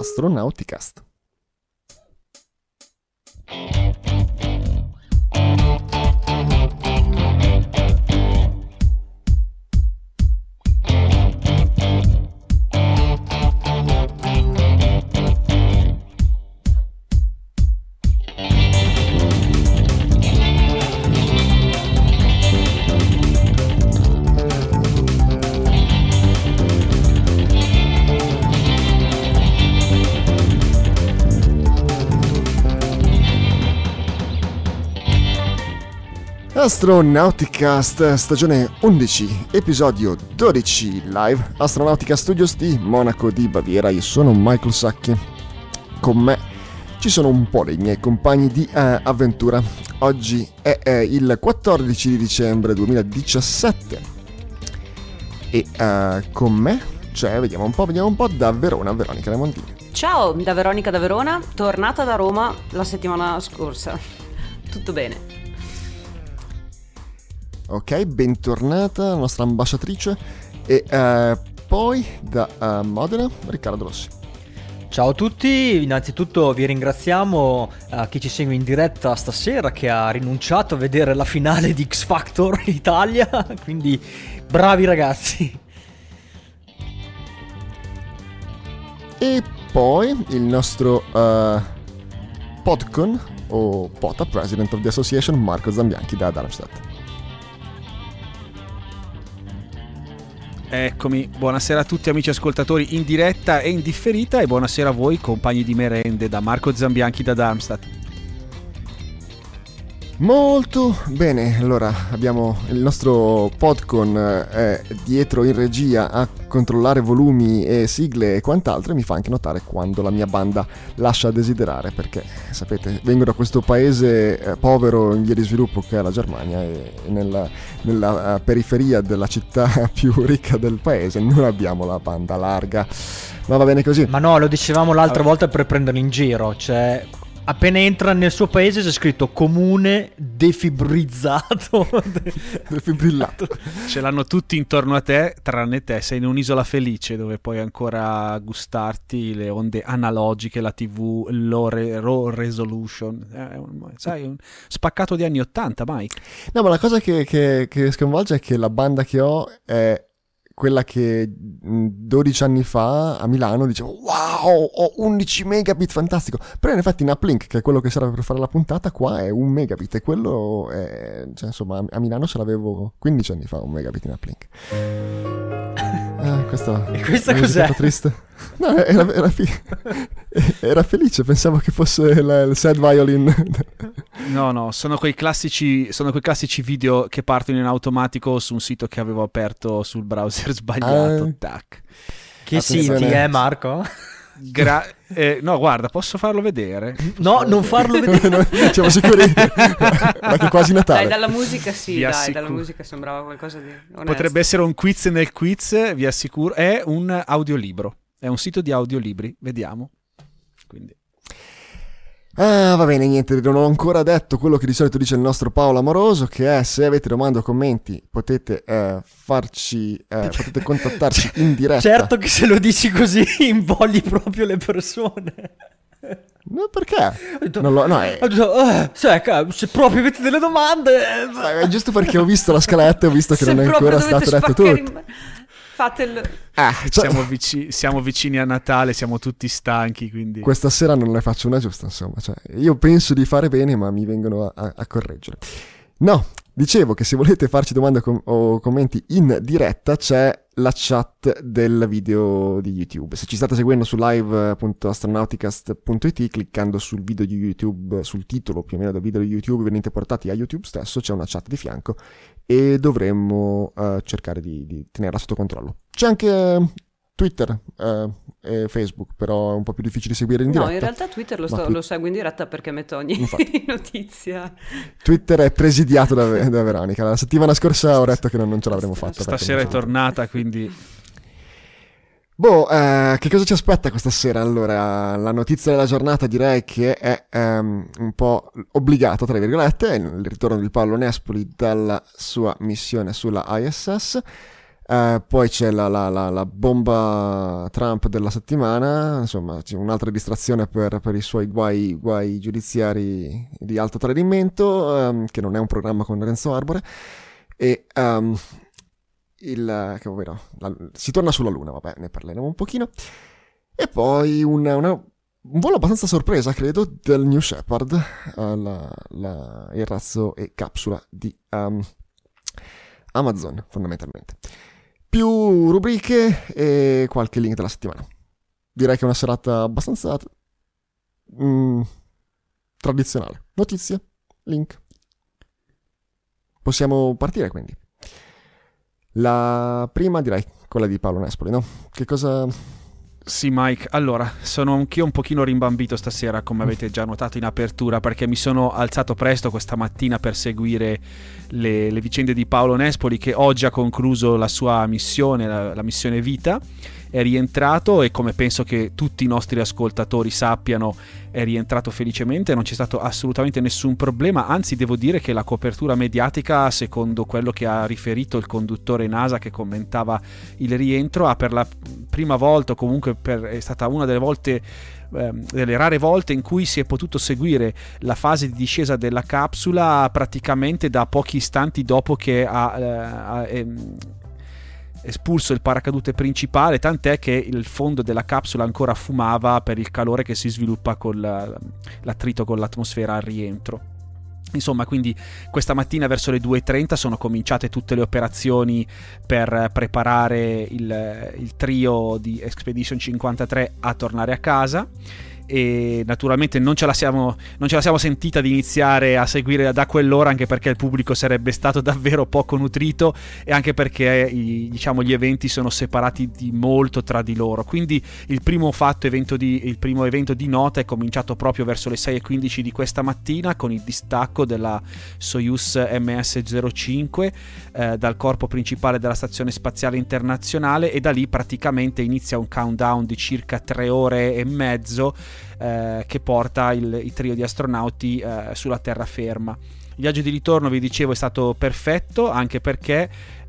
Astronauticast. Astronauticast stagione 11, episodio 12, live Astronautica Studios di Monaco di Baviera. Io sono Michael Sacchi. Con me ci sono un po' dei miei compagni di avventura. Oggi è il 14 di dicembre 2017 e con me c'è, vediamo un po' da Verona, Veronica Raimontini. Ciao, da Veronica da Verona, tornata da Roma la settimana scorsa. Tutto bene. Ok, bentornata la nostra ambasciatrice. E poi da Modena, Riccardo Rossi. Ciao a tutti, innanzitutto vi ringraziamo chi ci segue in diretta stasera, che ha rinunciato a vedere la finale di X Factor Italia, quindi bravi ragazzi. E poi il nostro Podcon o POTA, President of the Association, Marco Zambianchi da Darmstadt. Eccomi, buonasera a tutti amici ascoltatori in diretta e in differita, e buonasera a voi compagni di merende da Marco Zambianchi da Darmstadt. Molto bene, allora abbiamo il nostro Podcon dietro in regia a controllare volumi e sigle e quant'altro, e mi fa anche notare quando la mia banda lascia a desiderare, perché sapete, vengo da questo paese povero in via di sviluppo che è la Germania, e nella periferia della città più ricca del paese non abbiamo la banda larga, ma va bene così. Ma no, lo dicevamo l'altra volta per prenderlo in giro, cioè appena entra nel suo paese c'è scritto comune defibrizzato. Defibrillato. Ce l'hanno tutti intorno a te, tranne te, sei in un'isola felice dove puoi ancora gustarti le onde analogiche, la TV, low resolution, sai, un spaccato di anni 80, Mike. No, ma la cosa che sconvolge è che la banda che ho è quella che 12 anni fa a Milano dicevo wow, ho 11 megabit, fantastico, però in effetti in uplink, che è quello che serve per fare la puntata, qua è 1 megabit, e quello è, cioè, insomma, a Milano ce l'avevo 15 anni fa 1 megabit in uplink. E questa cos'è? Triste. No, era felice, pensavo che fosse il sad violin. No, sono quei classici video che partono in automatico su un sito che avevo aperto sul browser sbagliato. Tac. Che siti è, Marco? No, guarda, posso farlo vedere? No, non farlo vedere. Siamo sicuri? Ma che quasi Natale. Dai, dalla musica dalla musica sembrava qualcosa di onesto. Potrebbe essere un quiz nel quiz, vi assicuro. È un audiolibro, è un sito di audiolibri, vediamo. Quindi va bene, niente, non ho ancora detto quello che di solito dice il nostro Paolo Amoroso, che è: se avete domande o commenti potete potete contattarci in diretta. Certo che se lo dici così invogli proprio le persone. No, perché? Se proprio avete delle domande, è giusto perché ho visto la scaletta e ho visto che non è ancora stato detto tutto. Fatelo. Siamo vicini a Natale, siamo tutti stanchi, quindi questa sera non ne faccio una giusta, insomma, cioè, io penso di fare bene, ma mi vengono a correggere. No, dicevo che se volete farci domande o commenti in diretta c'è la chat del video di YouTube. Se ci state seguendo su live.astronauticast.it, cliccando sul video di YouTube, sul titolo più o meno del video di YouTube, venite portati a YouTube stesso, c'è una chat di fianco e dovremmo cercare di tenerla sotto controllo. C'è anche Twitter e Facebook, però è un po' più difficile seguire in diretta. No, in realtà Twitter lo seguo in diretta perché metto ogni notizia. Twitter è presidiato da Veronica. La settimana scorsa ho detto che non ce l'avremmo fatta. Stasera è tornata, quindi che cosa ci aspetta questa sera? Allora, la notizia della giornata direi che è un po' obbligata, tra virgolette, il ritorno di Paolo Nespoli dalla sua missione sulla ISS. Poi c'è la bomba Trump della settimana, insomma c'è un'altra distrazione per i suoi guai giudiziari di alto tradimento, che non è un programma con Renzo Arbore, e si torna sulla Luna, vabbè, ne parleremo un pochino. E poi un volo abbastanza sorpresa, credo, del New Shepard, il razzo e capsula di Amazon, fondamentalmente. Più rubriche e qualche link della settimana. Direi che è una serata abbastanza tradizionale. Notizie, link. Possiamo partire, quindi. La prima, direi, quella di Paolo Nespoli, no? Che cosa... Sì, Mike, allora, sono anch'io un pochino rimbambito stasera, come avete già notato in apertura, perché mi sono alzato presto questa mattina per seguire le vicende di Paolo Nespoli, che oggi ha concluso la sua missione, la missione Vita, è rientrato e, come penso che tutti i nostri ascoltatori sappiano, è rientrato felicemente, non c'è stato assolutamente nessun problema, anzi devo dire che la copertura mediatica, secondo quello che ha riferito il conduttore NASA che commentava il rientro, ha per la prima volta, o comunque è stata una delle rare volte in cui si è potuto seguire la fase di discesa della capsula praticamente da pochi istanti dopo che ha espulso il paracadute principale, tant'è che il fondo della capsula ancora fumava per il calore che si sviluppa con l'attrito con l'atmosfera al rientro. Insomma, quindi questa mattina verso le 2:30 sono cominciate tutte le operazioni per preparare il trio di Expedition 53 a tornare a casa, e naturalmente non ce la siamo sentita di iniziare a seguire da quell'ora, anche perché il pubblico sarebbe stato davvero poco nutrito e anche perché gli eventi sono separati di molto tra di loro. Quindi il primo evento di nota è cominciato proprio verso le 6:15 di questa mattina con il distacco della Soyuz MS-05 dal corpo principale della Stazione Spaziale Internazionale, e da lì praticamente inizia un countdown di circa 3 ore e mezzo che porta il trio di astronauti sulla terraferma. Il viaggio di ritorno, vi dicevo, è stato perfetto, anche perché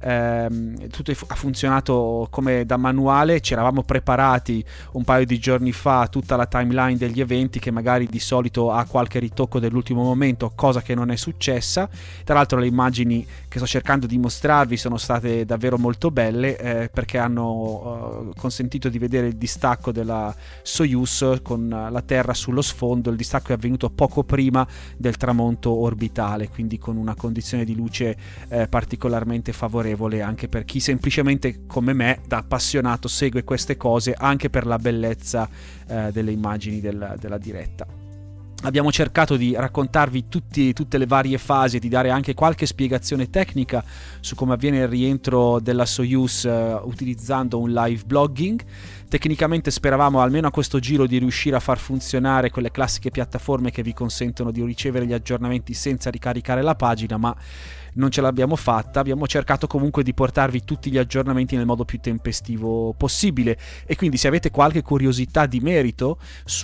tutto ha funzionato come da manuale. Ci eravamo preparati un paio di giorni fa tutta la timeline degli eventi, che magari di solito ha qualche ritocco dell'ultimo momento, cosa che non è successa. Tra l'altro le immagini che sto cercando di mostrarvi sono state davvero molto belle, perché hanno consentito di vedere il distacco della Soyuz con la Terra sullo sfondo. Il distacco è avvenuto poco prima del tramonto orbitale, quindi con una condizione di luce particolarmente favorevole anche per chi semplicemente come me, da appassionato, segue queste cose anche per la bellezza delle immagini della diretta. Abbiamo cercato di raccontarvi tutte le varie fasi e di dare anche qualche spiegazione tecnica su come avviene il rientro della Soyuz utilizzando un live blogging. Tecnicamente speravamo almeno a questo giro di riuscire a far funzionare quelle classiche piattaforme che vi consentono di ricevere gli aggiornamenti senza ricaricare la pagina, ma non ce l'abbiamo fatta. Abbiamo cercato comunque di portarvi tutti gli aggiornamenti nel modo più tempestivo possibile, e quindi se avete qualche curiosità di merito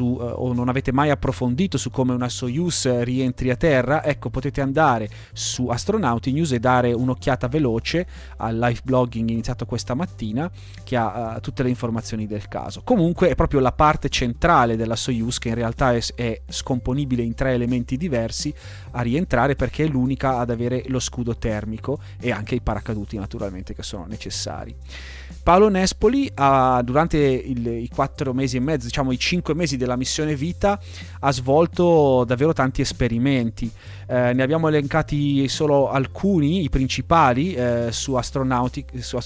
o non avete mai approfondito su come una Soyuz rientri a terra, ecco, potete andare su Astronauti News e dare un'occhiata veloce al live blogging iniziato questa mattina, che ha tutte le informazioni del caso. Comunque è proprio la parte centrale della Soyuz, che in realtà è scomponibile in 3 elementi diversi, a rientrare, perché è l'unica ad avere lo scudo termico e anche i paracaduti naturalmente che sono necessari. Paolo Nespoli durante i 4 mesi e mezzo, diciamo i 5 mesi della missione Vita, ha svolto davvero tanti esperimenti. Ne abbiamo elencati solo alcuni, i principali, su Astronauti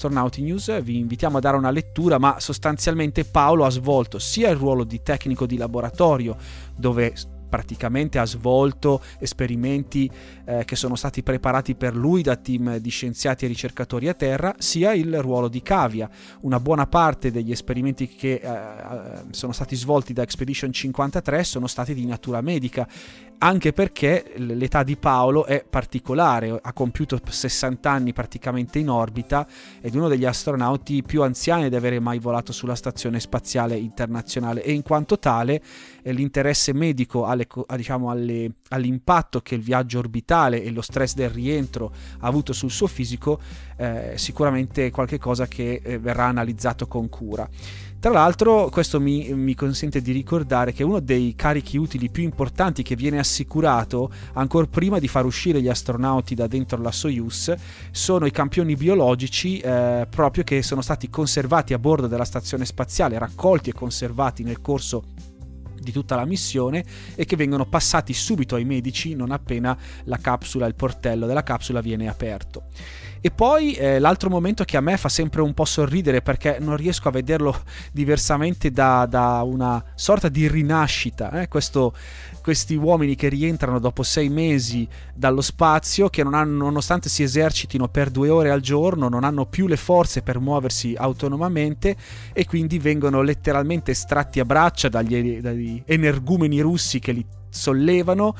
News. Vi invitiamo a dare una lettura, ma sostanzialmente Paolo ha svolto sia il ruolo di tecnico di laboratorio, dove praticamente ha svolto esperimenti che sono stati preparati per lui da team di scienziati e ricercatori a terra, sia il ruolo di cavia. Una buona parte degli esperimenti che sono stati svolti da Expedition 53 sono stati di natura medica, anche perché l'età di Paolo è particolare, ha compiuto 60 anni praticamente in orbita ed è uno degli astronauti più anziani ad avere mai volato sulla Stazione Spaziale Internazionale, e in quanto tale l'interesse medico alle all'impatto che il viaggio orbitale e lo stress del rientro ha avuto sul suo fisico, sicuramente è qualche cosa che verrà analizzato con cura. Tra l'altro questo mi consente di ricordare che uno dei carichi utili più importanti che viene assicurato ancora prima di far uscire gli astronauti da dentro la Soyuz sono i campioni biologici proprio che sono stati conservati a bordo della stazione spaziale, raccolti e conservati nel corso di tutta la missione e che vengono passati subito ai medici non appena il portello della capsula viene aperto. E poi l'altro momento che a me fa sempre un po' sorridere, perché non riesco a vederlo diversamente da una sorta di rinascita, questi uomini che rientrano dopo 6 mesi dallo spazio, che nonostante si esercitino per 2 ore al giorno, non hanno più le forze per muoversi autonomamente e quindi vengono letteralmente estratti a braccia dagli energumeni russi che li sollevano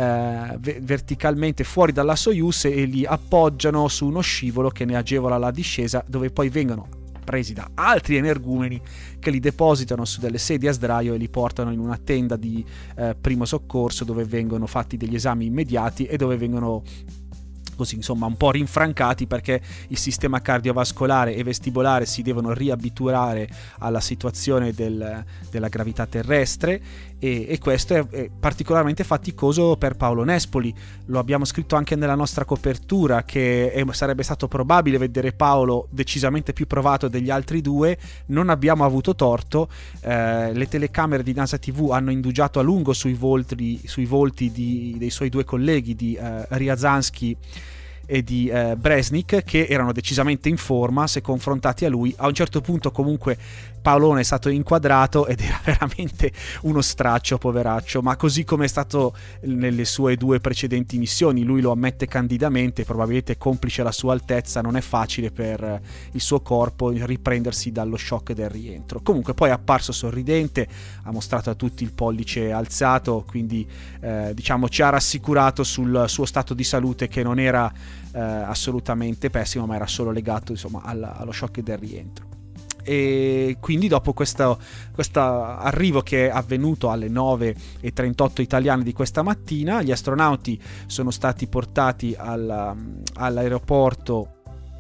verticalmente fuori dalla Soyuz e li appoggiano su uno scivolo che ne agevola la discesa, dove poi vengono presi da altri energumeni che li depositano su delle sedie a sdraio e li portano in una tenda di primo soccorso, dove vengono fatti degli esami immediati e dove vengono così insomma un po' rinfrancati, perché il sistema cardiovascolare e vestibolare si devono riabituare alla situazione della gravità terrestre e questo è particolarmente faticoso per Paolo Nespoli. Lo abbiamo scritto anche nella nostra copertura che sarebbe stato probabile vedere Paolo decisamente più provato degli altri due. Non abbiamo avuto torto, le telecamere di NASA TV hanno indugiato a lungo sui volti dei suoi due colleghi, di Riazansky e di Bresnik, che erano decisamente in forma se confrontati a lui. A un certo punto comunque Paolone è stato inquadrato ed era veramente uno straccio, poveraccio, ma così come è stato nelle sue 2 precedenti missioni, lui lo ammette candidamente, probabilmente complice la sua altezza, non è facile per il suo corpo riprendersi dallo shock del rientro. Comunque poi è apparso sorridente, ha mostrato a tutti il pollice alzato, quindi diciamo ci ha rassicurato sul suo stato di salute, che non era assolutamente pessimo, ma era solo legato insomma allo shock del rientro. E quindi dopo questo arrivo che è avvenuto alle 9:38 italiane di questa mattina, gli astronauti sono stati portati a un aeroporto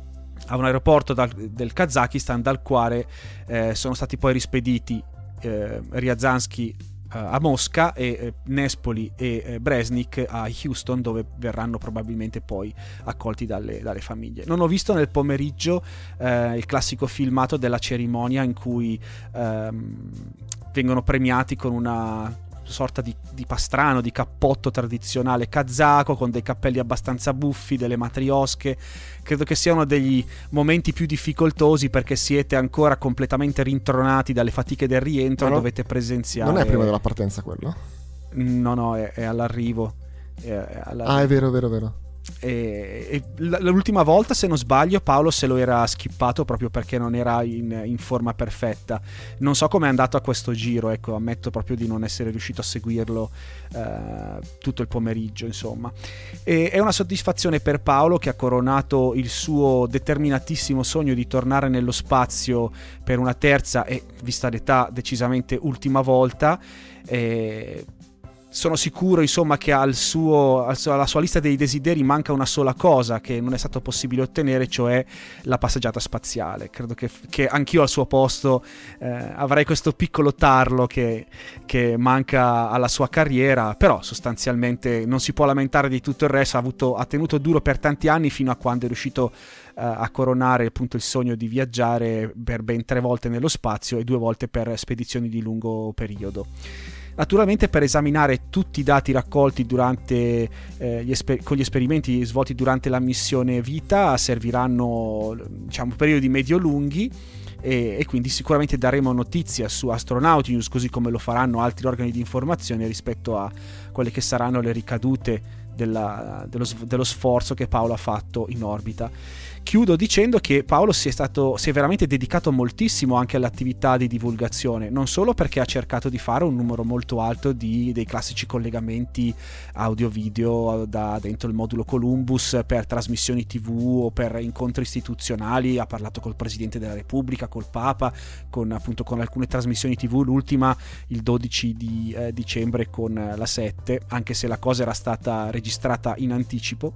del Kazakistan, dal quale sono stati poi rispediti Riazansky a Mosca e Nespoli e Bresnik a Houston, dove verranno probabilmente poi accolti dalle famiglie. Non ho visto nel pomeriggio il classico filmato della cerimonia in cui vengono premiati con una sorta di pastrano, di cappotto tradizionale kazako, con dei cappelli abbastanza buffi, delle matriosche. Credo che siano degli momenti più difficoltosi, perché siete ancora completamente rintronati dalle fatiche del rientro, e dovete presenziare. Non è prima della partenza quello? No, è all'arrivo. Ah, è vero. E l'ultima volta, se non sbaglio, Paolo se lo era skippato proprio perché non era in forma perfetta. Non so com'è andato a questo giro, ecco, ammetto proprio di non essere riuscito a seguirlo tutto il pomeriggio, insomma. E è una soddisfazione per Paolo, che ha coronato il suo determinatissimo sogno di tornare nello spazio per una terza e, vista l'età, decisamente ultima volta. Sono sicuro insomma che alla sua lista dei desideri manca una sola cosa che non è stato possibile ottenere, cioè la passeggiata spaziale. Credo che anch'io al suo posto avrei questo piccolo tarlo che manca alla sua carriera, però sostanzialmente non si può lamentare di tutto il resto. Ha tenuto duro per tanti anni, fino a quando è riuscito a coronare appunto il sogno di viaggiare per ben 3 volte nello spazio e 2 volte per spedizioni di lungo periodo. Naturalmente, per esaminare tutti i dati raccolti durante con gli esperimenti svolti durante la missione Vita serviranno, diciamo, periodi medio-lunghi, e quindi sicuramente daremo notizia su Astronaut News, così come lo faranno altri organi di informazione, rispetto a quelle che saranno le ricadute dello sforzo che Paolo ha fatto in orbita. chiudo dicendo che Paolo si è veramente dedicato moltissimo anche all'attività di divulgazione, non solo perché ha cercato di fare un numero molto alto dei classici collegamenti audio-video da dentro il modulo Columbus per trasmissioni TV o per incontri istituzionali, ha parlato col Presidente della Repubblica, col Papa, con alcune trasmissioni TV, l'ultima il 12 di dicembre con la 7, anche se la cosa era stata registrata in anticipo.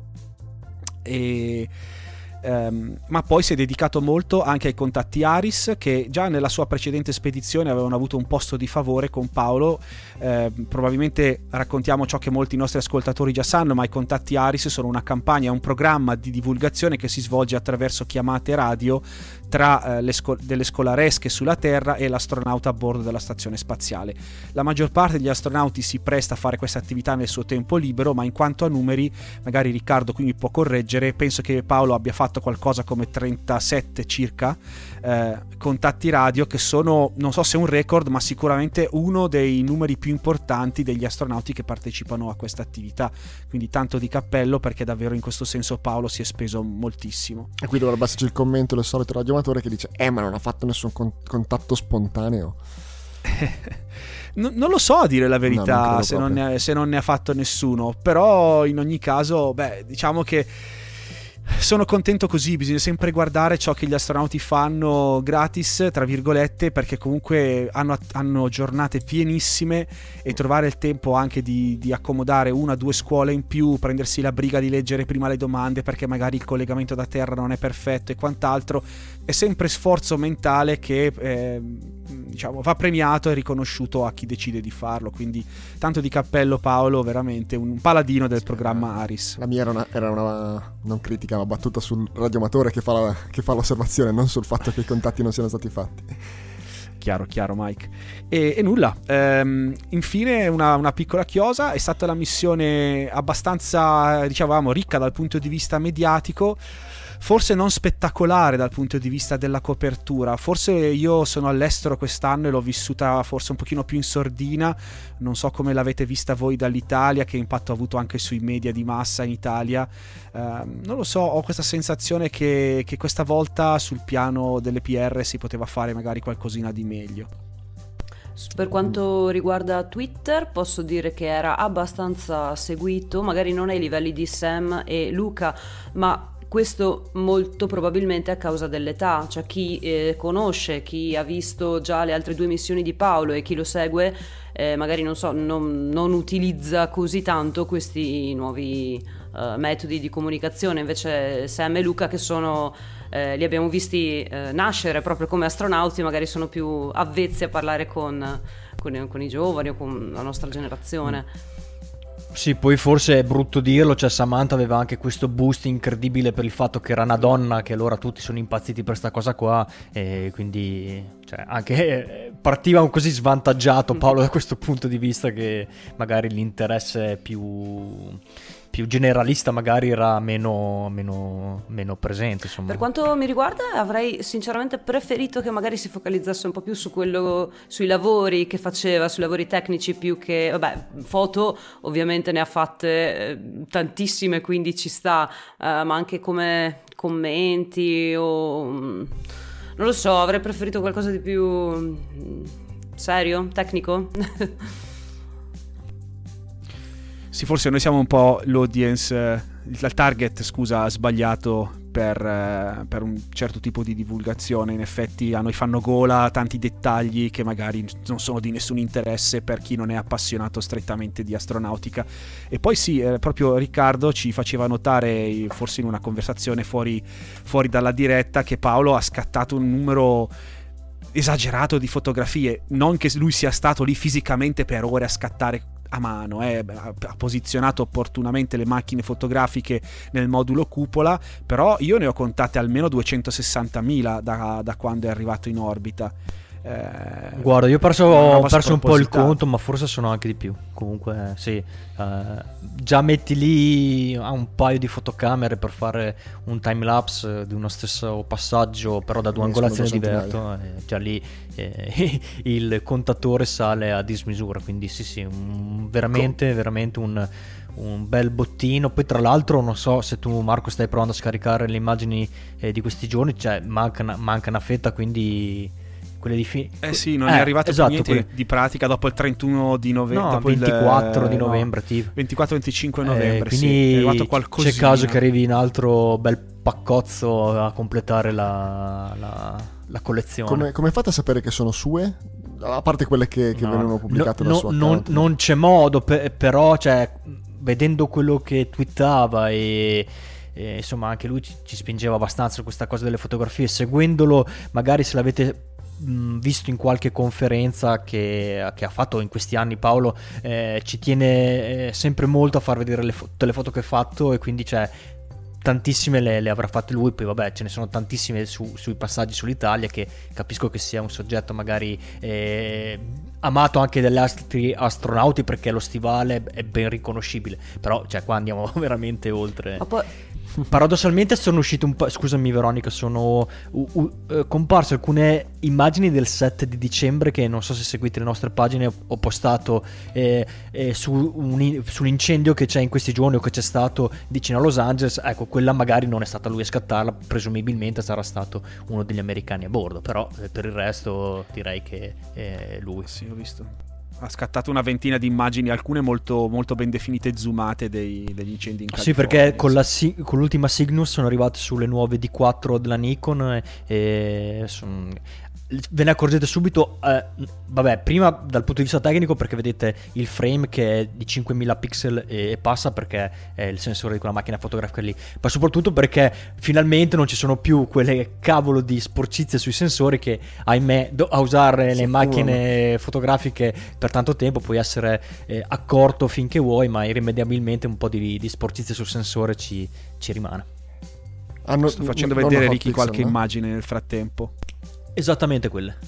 Ma poi si è dedicato molto anche ai contatti ARIS, che già nella sua precedente spedizione avevano avuto un posto di favore con Paolo. Probabilmente raccontiamo ciò che molti nostri ascoltatori già sanno, ma i contatti ARIS sono una campagna, un programma di divulgazione che si svolge attraverso chiamate radio tra delle scolaresche sulla Terra e l'astronauta a bordo della stazione spaziale. La maggior parte degli astronauti si presta a fare questa attività nel suo tempo libero, ma in quanto a numeri, magari Riccardo qui mi può correggere, penso che Paolo abbia fatto qualcosa come 37 circa contatti radio, che sono, non so se un record, ma sicuramente uno dei numeri più importanti degli astronauti che partecipano a questa attività. Quindi tanto di cappello, perché davvero in questo senso Paolo si è speso moltissimo. E qui dovrebbe esserci il commento del solito radioamatore che dice ma non ha fatto nessun contatto spontaneo. Non lo so, a dire la verità, no, se non ne ha fatto nessuno, però in ogni caso, diciamo che sono contento così. Bisogna sempre guardare ciò che gli astronauti fanno gratis, tra virgolette, perché comunque hanno giornate pienissime, e trovare il tempo anche di accomodare 1 o 2 scuole in più, prendersi la briga di leggere prima le domande perché magari il collegamento da terra non è perfetto e quant'altro, è sempre sforzo mentale che diciamo va premiato e riconosciuto a chi decide di farlo. Quindi tanto di cappello Paolo, veramente un paladino del programma ARIS. La mia era una non critica, ma battuta sul radioamatore che fa l'osservazione, non sul fatto che i contatti non siano stati fatti. Chiaro Mike. E nulla, infine una piccola chiosa. È stata la missione abbastanza, dicevamo, ricca dal punto di vista mediatico, forse non spettacolare dal punto di vista della copertura. Forse io sono all'estero quest'anno e l'ho vissuta forse un pochino più in sordina, non so come l'avete vista voi dall'Italia, che impatto ha avuto anche sui media di massa in Italia. Non lo so, ho questa sensazione che questa volta sul piano delle PR si poteva fare magari qualcosina di meglio. Per quanto riguarda Twitter, posso dire che era abbastanza seguito, magari non ai livelli di Sam e Luca, ma questo molto probabilmente a causa dell'età. Cioè chi conosce, chi ha visto già le altre 2 missioni di Paolo e chi lo segue magari non utilizza così tanto questi nuovi metodi di comunicazione. Invece Sam e Luca, che sono li abbiamo visti nascere proprio come astronauti, magari sono più avvezzi a parlare con i giovani o con la nostra generazione. Sì, poi forse è brutto dirlo, cioè Samantha aveva anche questo boost incredibile per il fatto che era una donna, che allora tutti sono impazziti per sta cosa qua, e quindi cioè, anche partiva così svantaggiato Paolo da questo punto di vista, che magari l'interesse più generalista magari era meno presente, insomma. Per quanto mi riguarda, avrei sinceramente preferito che magari si focalizzasse un po' più su sui lavori che faceva, sui lavori tecnici, più che foto ovviamente ne ha fatte tantissime, quindi ci sta, ma anche come commenti o non lo so, avrei preferito qualcosa di più serio, tecnico. Sì, forse noi siamo un po' l'audience, il target, scusa, sbagliato per un certo tipo di divulgazione. In effetti a noi fanno gola tanti dettagli che magari non sono di nessun interesse per chi non è appassionato strettamente di astronautica. E poi sì, proprio Riccardo ci faceva notare, forse in una conversazione fuori dalla diretta, che Paolo ha scattato un numero esagerato di fotografie. Non che lui sia stato lì fisicamente per ore a scattare a mano, ha posizionato opportunamente le macchine fotografiche nel modulo cupola, però io ne ho contate almeno 260.000 da quando è arrivato in orbita. Guarda, io ho perso un po' il spropositata. conto, ma forse sono anche di più. Comunque, sì, già metti lì a un paio di fotocamere per fare un timelapse di uno stesso passaggio, però da due Ne angolazioni escono diverse. Già lì il contatore sale a dismisura. Quindi, sì, veramente un bel bottino. Poi, tra l'altro, non so se tu, Marco, stai provando a scaricare le immagini di questi giorni, cioè manca una fetta, quindi quelle di sì, non è arrivato esatto, più niente di pratica dopo il 31 di novembre. No, 24 di novembre, tipo. 24-25 novembre, quindi sì, è arrivato qualcosina. C'è caso che arrivi un altro bel paccozzo a completare la collezione. Come fate a sapere che sono sue? A parte quelle che vengono pubblicate dal suo account. Non c'è modo, però, cioè, vedendo quello che twittava e insomma anche lui ci spingeva abbastanza su questa cosa delle fotografie, seguendolo, magari se l'avete visto in qualche conferenza che ha fatto in questi anni, Paolo ci tiene sempre molto a far vedere tutte le foto che ha fatto, e quindi c'è tantissime le avrà fatte lui. Poi vabbè, ce ne sono tantissime sui passaggi sull'Italia, che capisco che sia un soggetto magari amato anche dagli altri astronauti, perché lo stivale è ben riconoscibile, però cioè qua andiamo veramente oltre. Ma poi Paradossalmente sono uscite scusami Veronica, sono comparse alcune immagini del 7 di dicembre che, non so se seguite le nostre pagine, ho postato sull'incendio che c'è in questi giorni, o che c'è stato vicino a Los Angeles. Ecco, quella magari non è stata lui a scattarla, presumibilmente sarà stato uno degli americani a bordo, però per il resto direi che è lui. Sì, ho visto. Ha scattato una ventina di immagini, alcune molto, molto ben definite e zoomate degli incendi in California. Sì, perché con l'ultima Cygnus sono arrivate sulle nuove D4 della Nikon, ve ne accorgete subito, vabbè, prima dal punto di vista tecnico, perché vedete il frame che è di 5000 pixel e passa, perché è il sensore di quella macchina fotografica lì, ma soprattutto perché finalmente non ci sono più quelle cavolo di sporcizie sui sensori che, ahimè, a usare le macchine fotografiche per tanto tempo puoi essere accorto finché vuoi, ma irrimediabilmente un po' di sporcizie sul sensore ci rimane. Sto facendo vedere Ricky qualche immagine nel frattempo. Esattamente quelle.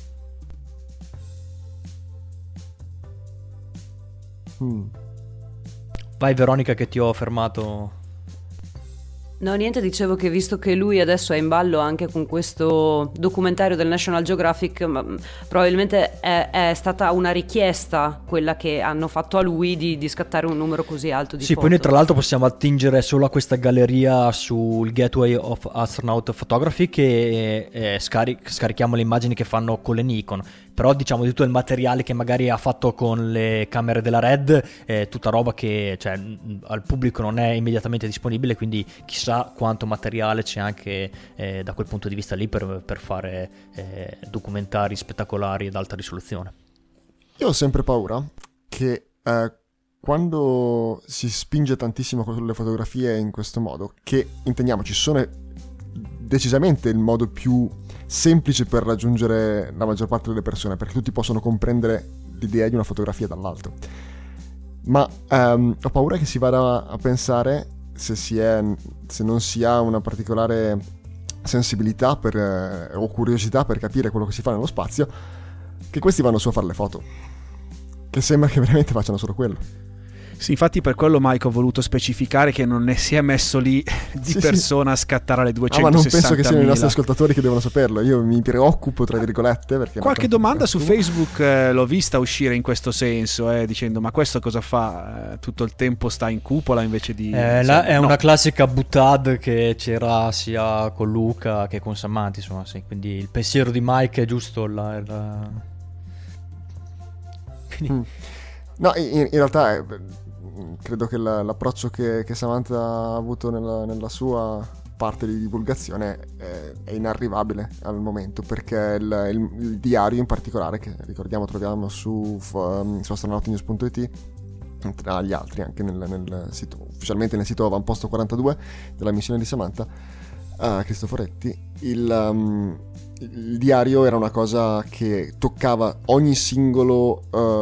Vai Veronica, che ti ho fermato. No, niente, dicevo che visto che lui adesso è in ballo anche con questo documentario del National Geographic, probabilmente è stata una richiesta quella che hanno fatto a lui di scattare un numero così alto di foto. Poi noi tra l'altro possiamo attingere solo a questa galleria sul Gateway of Astronaut Photography, che scarichiamo le immagini che fanno con le Nikon. Però diciamo di tutto il materiale che magari ha fatto con le camere della Red, tutta roba che, cioè, al pubblico non è immediatamente disponibile, quindi chissà quanto materiale c'è anche da quel punto di vista lì per fare documentari spettacolari ad alta risoluzione. Io ho sempre paura che quando si spinge tantissimo con le fotografie in questo modo, che intendiamoci sono decisamente il modo più semplice per raggiungere la maggior parte delle persone, perché tutti possono comprendere l'idea di una fotografia dall'alto, ma ho paura che si vada a pensare, se non si ha una particolare sensibilità o curiosità per capire quello che si fa nello spazio, che questi vanno su a fare le foto, che sembra che veramente facciano solo quello. Sì, infatti per quello Mike ho voluto specificare che non ne si è messo lì di persona a scattare alle 260.000. Ma non penso che siano i nostri ascoltatori che devono saperlo. Io mi preoccupo, tra virgolette, perché qualche domanda su Facebook l'ho vista uscire in questo senso, dicendo ma questo cosa fa? Tutto il tempo sta in cupola invece di... È una classica buttad che c'era sia con Luca che con Sammanti, insomma, sì. Quindi il pensiero di Mike è giusto Quindi... No, in realtà credo che l'approccio che Samantha ha avuto nella sua parte di divulgazione è inarrivabile al momento, perché il diario in particolare, che ricordiamo troviamo su astronautinews.it, tra gli altri anche nel sito, ufficialmente nel sito Avamposto 42 della missione di Samantha Cristoforetti, il diario era una cosa che toccava ogni singolo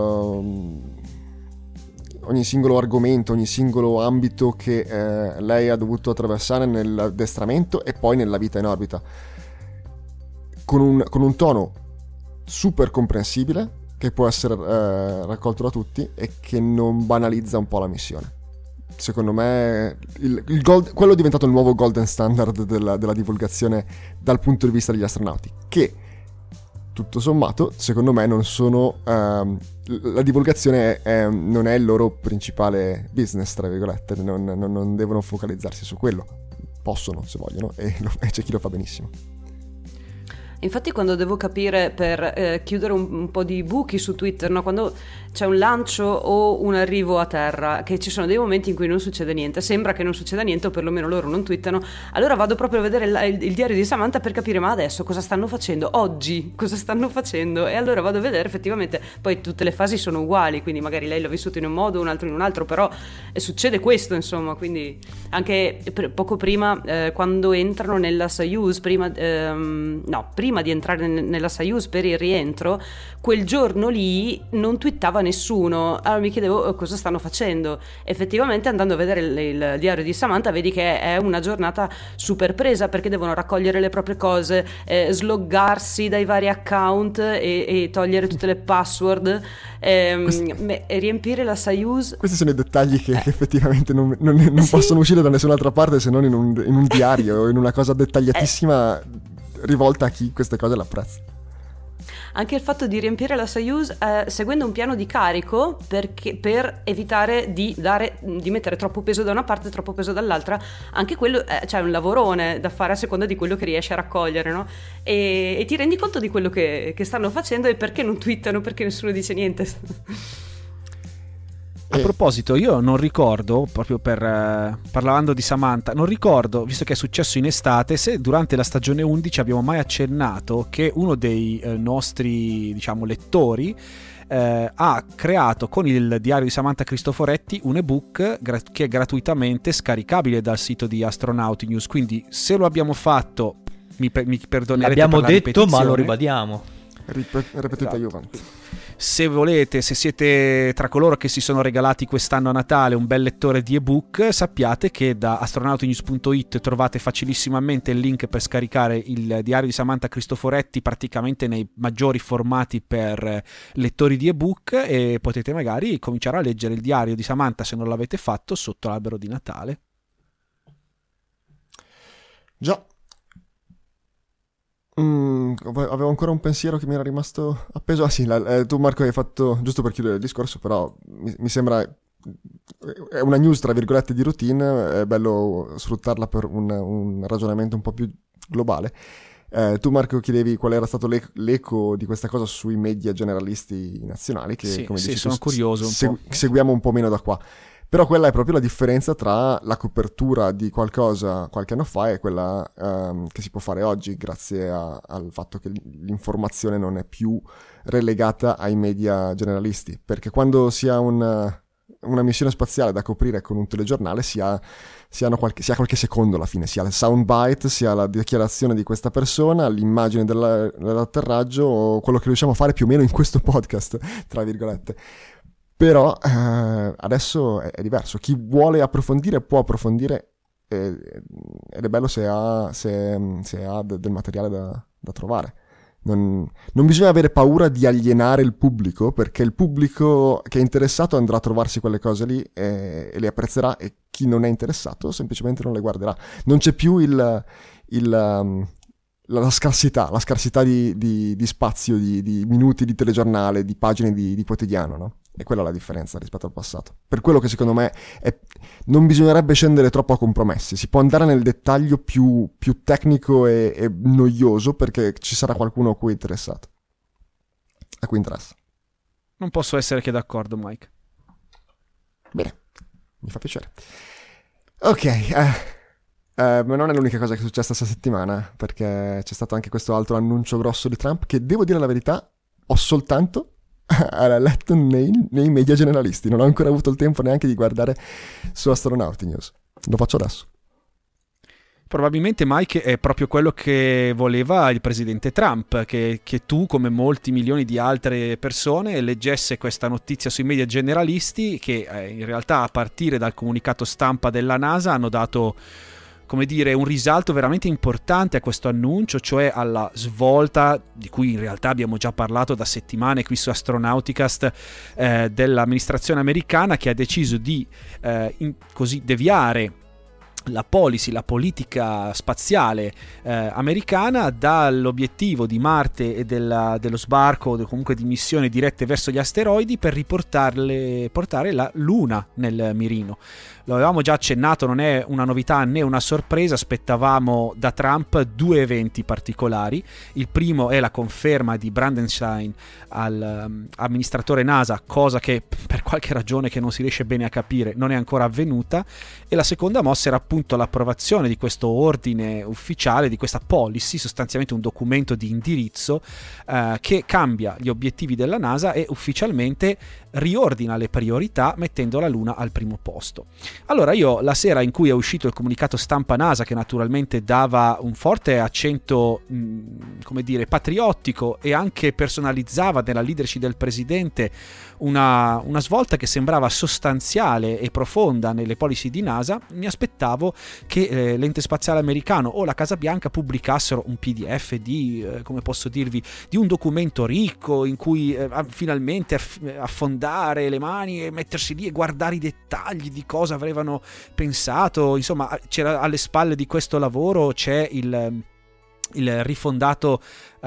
argomento, ogni singolo ambito che lei ha dovuto attraversare nell'addestramento e poi nella vita in orbita, con un tono super comprensibile, che può essere raccolto da tutti e che non banalizza un po' la missione. Secondo me quello è diventato il nuovo golden standard della divulgazione dal punto di vista degli astronauti, che tutto sommato secondo me non sono la divulgazione non è il loro principale business, tra virgolette, non devono focalizzarsi su quello, possono se vogliono, e c'è chi lo fa benissimo. Infatti quando devo capire, per chiudere un po' di buchi su Twitter, no? Quando c'è un lancio o un arrivo a terra, che ci sono dei momenti in cui non succede niente, sembra che non succeda niente, o perlomeno loro non twittano, allora vado proprio a vedere il diario di Samantha per capire ma adesso cosa stanno facendo, oggi cosa stanno facendo, e allora vado a vedere effettivamente, poi tutte le fasi sono uguali, quindi magari lei l'ha vissuto in un modo, un altro in un altro, però succede questo, insomma, quindi anche poco prima, quando entrano nella Soyuz, prima di entrare nella Soyuz per il rientro, quel giorno lì non twittava nessuno. Allora mi chiedevo cosa stanno facendo. Effettivamente, andando a vedere il diario di Samantha, vedi che è una giornata super presa, perché devono raccogliere le proprie cose, sloggarsi dai vari account e togliere tutte le password, riempire la Soyuz. Questi sono i dettagli che effettivamente non sì, possono uscire da nessun'altra parte se non in un diario o in una cosa dettagliatissima rivolta a chi queste cose l'apprezza. Anche il fatto di riempire la Soyuz seguendo un piano di carico, per evitare di mettere troppo peso da una parte e troppo peso dall'altra, anche quello c'è un lavorone da fare a seconda di quello che riesci a raccogliere, no? E ti rendi conto di quello che stanno facendo e perché non twittano, perché nessuno dice niente. A proposito, io non ricordo, proprio parlando di Samantha, non ricordo, visto che è successo in estate, se durante la stagione 11 abbiamo mai accennato che uno dei nostri, diciamo, lettori ha creato con il diario di Samantha Cristoforetti un ebook che è gratuitamente scaricabile dal sito di Astronauti News, quindi se lo abbiamo fatto mi perdonerete. L'abbiamo per la detto, ma lo ribadiamo. Ripetita Juventus. Se volete, se siete tra coloro che si sono regalati quest'anno a Natale un bel lettore di ebook, sappiate che da astronautinews.it trovate facilissimamente il link per scaricare il diario di Samantha Cristoforetti, praticamente nei maggiori formati per lettori di ebook, e potete magari cominciare a leggere il diario di Samantha, se non l'avete fatto, sotto l'albero di Natale. Già. Avevo ancora un pensiero che mi era rimasto appeso. Ah sì, tu Marco hai fatto, giusto per chiudere il discorso, però mi sembra è una news tra virgolette di routine, è bello sfruttarla per un ragionamento un po' più globale. Tu Marco chiedevi qual era stato l'eco di questa cosa sui media generalisti nazionali, che sì, come dici sono curioso seguiamo un po' meno da qua. Però quella è proprio la differenza tra la copertura di qualcosa qualche anno fa e quella che si può fare oggi, grazie al fatto che l'informazione non è più relegata ai media generalisti. Perché quando si ha una missione spaziale da coprire con un telegiornale si ha qualche secondo alla fine, si ha il soundbite, si ha la dichiarazione di questa persona, l'immagine dell'atterraggio, o quello che riusciamo a fare più o meno in questo podcast, tra virgolette. Però adesso è diverso. Chi vuole approfondire può approfondire, ed è bello se ha del materiale da trovare. Non bisogna avere paura di alienare il pubblico, perché il pubblico che è interessato andrà a trovarsi quelle cose lì e le apprezzerà, e chi non è interessato semplicemente non le guarderà. Non c'è più la scarsità di spazio, di minuti di telegiornale, di pagine di quotidiano, no? E quella è la differenza rispetto al passato. Per quello che secondo me non bisognerebbe scendere troppo a compromessi. Si può andare nel dettaglio più tecnico e noioso, perché ci sarà qualcuno a cui interessa. Non posso essere che d'accordo, Mike. Bene, mi fa piacere. Ok, ma non è l'unica cosa che è successa questa settimana, perché c'è stato anche questo altro annuncio grosso di Trump, che devo dire la verità, ho soltanto letto nei media generalisti. Non ho ancora avuto il tempo neanche di guardare su Astronauti News. Lo faccio adesso. Probabilmente, Mike, è proprio quello che voleva il presidente Trump, che tu, come molti milioni di altre persone, leggesse questa notizia sui media generalisti, che in realtà, a partire dal comunicato stampa della NASA, hanno dato come dire, un risalto veramente importante a questo annuncio, cioè alla svolta di cui in realtà abbiamo già parlato da settimane qui su Astronauticast, dell'amministrazione americana, che ha deciso di così deviare la policy, la politica spaziale americana dall'obiettivo di Marte e dello sbarco o comunque di missioni dirette verso gli asteroidi per portare la Luna nel mirino. Lo avevamo già accennato, non è una novità né una sorpresa, aspettavamo da Trump 2 eventi particolari. Il primo è la conferma di Brandenstein all'amministratore NASA, cosa che per qualche ragione che non si riesce bene a capire non è ancora avvenuta, e la seconda mossa era appunto l'approvazione di questo ordine ufficiale, di questa policy, sostanzialmente un documento di indirizzo che cambia gli obiettivi della NASA e ufficialmente riordina le priorità mettendo la Luna al primo posto. Allora io, la sera in cui è uscito il comunicato stampa NASA, che naturalmente dava un forte accento come dire patriottico e anche personalizzava nella leadership del presidente una svolta che sembrava sostanziale e profonda nelle policy di NASA, mi aspettavo che l'ente spaziale americano o la Casa Bianca pubblicassero un PDF di come posso dirvi, di un documento ricco in cui finalmente affondare le mani e mettersi lì e guardare i dettagli di cosa avevano pensato. Insomma, c'era alle spalle di questo lavoro c'è il rifondato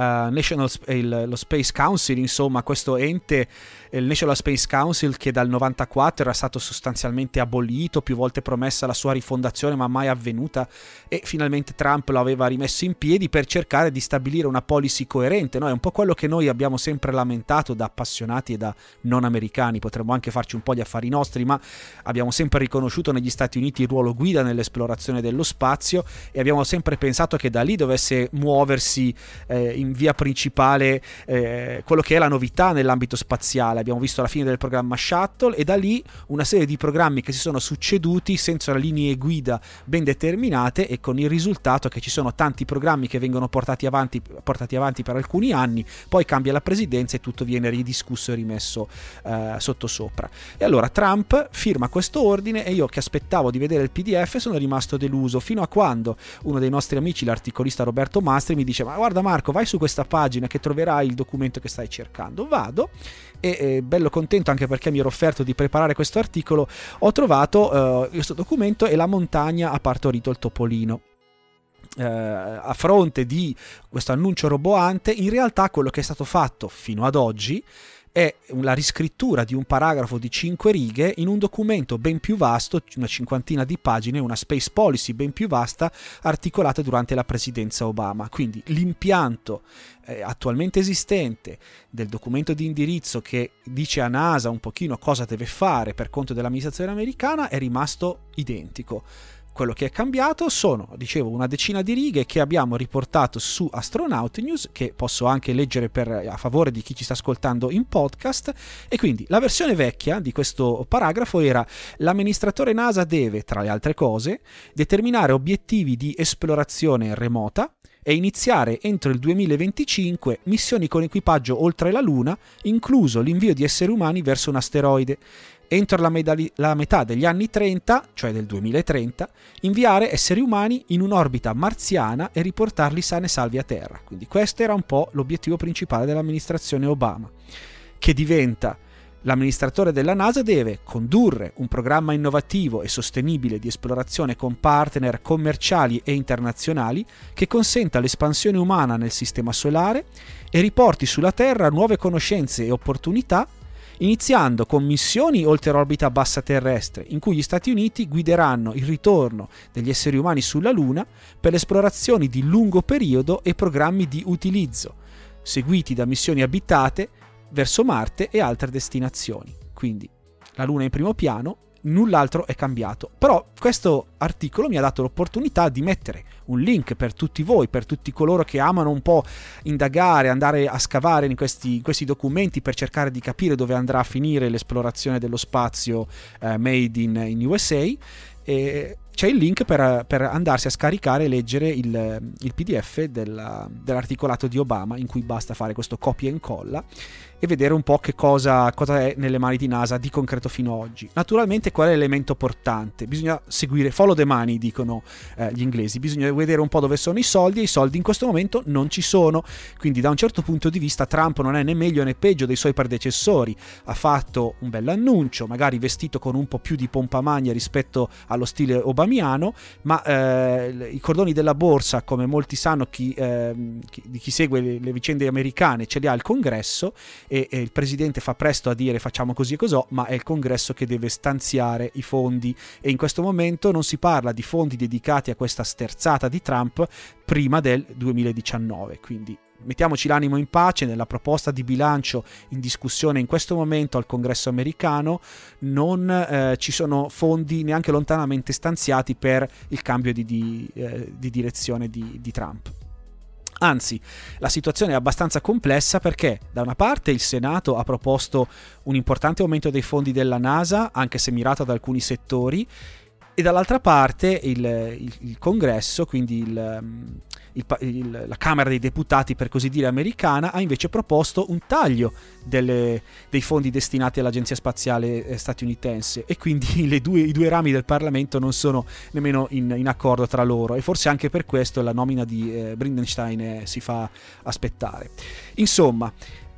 lo Space Council, insomma questo ente, il National Space Council, che dal 94 era stato sostanzialmente abolito, più volte promessa la sua rifondazione ma mai avvenuta, e finalmente Trump lo aveva rimesso in piedi per cercare di stabilire una policy coerente, no? È un po' quello che noi abbiamo sempre lamentato da appassionati e da non americani, potremmo anche farci un po' gli affari nostri, ma abbiamo sempre riconosciuto negli Stati Uniti il ruolo guida nell'esplorazione dello spazio e abbiamo sempre pensato che da lì dovesse muoversi in via principale quello che è la novità nell'ambito spaziale. Abbiamo visto la fine del programma Shuttle e da lì una serie di programmi che si sono succeduti senza linee guida ben determinate, e con il risultato che ci sono tanti programmi che vengono portati avanti per alcuni anni, poi cambia la presidenza e tutto viene ridiscusso e rimesso sottosopra. E allora Trump firma questo ordine e io, che aspettavo di vedere il PDF, sono rimasto deluso, fino a quando uno dei nostri amici, l'articolista Roberto Mastri, mi dice: ma guarda Marco, vai su questa pagina che troverai il documento che stai cercando. Vado e bello contento, anche perché mi ero offerto di preparare questo articolo, ho trovato questo documento e la montagna ha partorito il topolino. A fronte di questo annuncio roboante, in realtà quello che è stato fatto fino ad oggi è la riscrittura di un paragrafo di 5 righe in un documento ben più vasto, una cinquantina di pagine, una space policy ben più vasta, articolata durante la presidenza Obama. Quindi l'impianto attualmente esistente del documento di indirizzo che dice a NASA un pochino cosa deve fare per conto dell'amministrazione americana è rimasto identico. Quello che è cambiato sono, dicevo, una decina di righe che abbiamo riportato su Astronaut News, che posso anche leggere a favore di chi ci sta ascoltando in podcast. E quindi la versione vecchia di questo paragrafo era: l'amministratore NASA deve, tra le altre cose, determinare obiettivi di esplorazione remota e iniziare entro il 2025 missioni con equipaggio oltre la Luna, incluso l'invio di esseri umani verso un asteroide. Entro la metà degli anni 30, cioè del 2030, inviare esseri umani in un'orbita marziana e riportarli sani e salvi a Terra. Quindi questo era un po' l'obiettivo principale dell'amministrazione Obama, che diventa: l'amministratore della NASA deve condurre un programma innovativo e sostenibile di esplorazione con partner commerciali e internazionali che consenta l'espansione umana nel sistema solare e riporti sulla Terra nuove conoscenze e opportunità, iniziando con missioni oltre l'orbita bassa terrestre, in cui gli Stati Uniti guideranno il ritorno degli esseri umani sulla Luna per le esplorazioni di lungo periodo e programmi di utilizzo, seguiti da missioni abitate verso Marte e altre destinazioni. Quindi la Luna in primo piano, null'altro è cambiato. Però questo articolo mi ha dato l'opportunità di mettere un link per tutti voi, per tutti coloro che amano un po' indagare, andare a scavare in questi documenti per cercare di capire dove andrà a finire l'esplorazione dello spazio made in USA. E c'è il link per andarsi a scaricare e leggere il PDF dell'articolato di Obama, in cui basta fare questo copia e incolla e vedere un po' che cosa è nelle mani di NASA di concreto fino ad oggi. Naturalmente qual è l'elemento portante? Bisogna seguire, follow the money, dicono gli inglesi, bisogna vedere un po' dove sono i soldi, e i soldi in questo momento non ci sono, quindi da un certo punto di vista Trump non è né meglio né peggio dei suoi predecessori, ha fatto un bell'annuncio, magari vestito con un po' più di pompa magna rispetto allo stile obamiano, ma i cordoni della borsa, come molti sanno, chi segue le vicende americane, ce li ha il Congresso, e il presidente fa presto a dire facciamo così e cosò, ma è il Congresso che deve stanziare i fondi, e in questo momento non si parla di fondi dedicati a questa sterzata di Trump prima del 2019, quindi mettiamoci l'animo in pace. Nella proposta di bilancio in discussione in questo momento al Congresso americano non ci sono fondi neanche lontanamente stanziati per il cambio di direzione di Trump. Anzi, la situazione è abbastanza complessa, perché da una parte il Senato ha proposto un importante aumento dei fondi della NASA, anche se mirato ad alcuni settori, e dall'altra parte il Congresso, quindi la Camera dei Deputati, per così dire, americana, ha invece proposto un taglio dei fondi destinati all'Agenzia Spaziale statunitense, e quindi i due rami del Parlamento non sono nemmeno in accordo tra loro, e forse anche per questo la nomina di Bridenstine si fa aspettare. Insomma,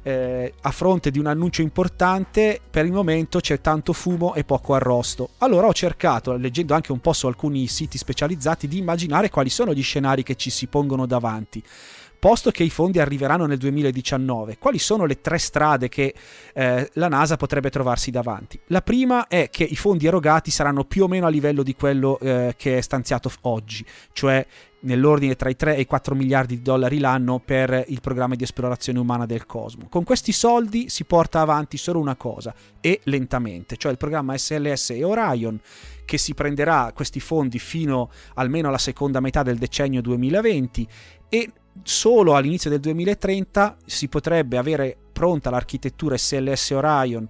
a fronte di un annuncio importante, per il momento c'è tanto fumo e poco arrosto. Allora ho cercato, leggendo anche un po' su alcuni siti specializzati, di immaginare quali sono gli scenari che ci si pongono davanti. Posto che i fondi arriveranno nel 2019, quali sono le 3 strade che la NASA potrebbe trovarsi davanti? La prima è che i fondi erogati saranno più o meno a livello di quello che è stanziato oggi, cioè nell'ordine tra i 3 e i 4 miliardi di dollari l'anno per il programma di esplorazione umana del cosmo. Con questi soldi si porta avanti solo una cosa, e lentamente, cioè il programma SLS e Orion, che si prenderà questi fondi fino almeno alla seconda metà del decennio 2020, e solo all'inizio del 2030 si potrebbe avere pronta l'architettura SLS Orion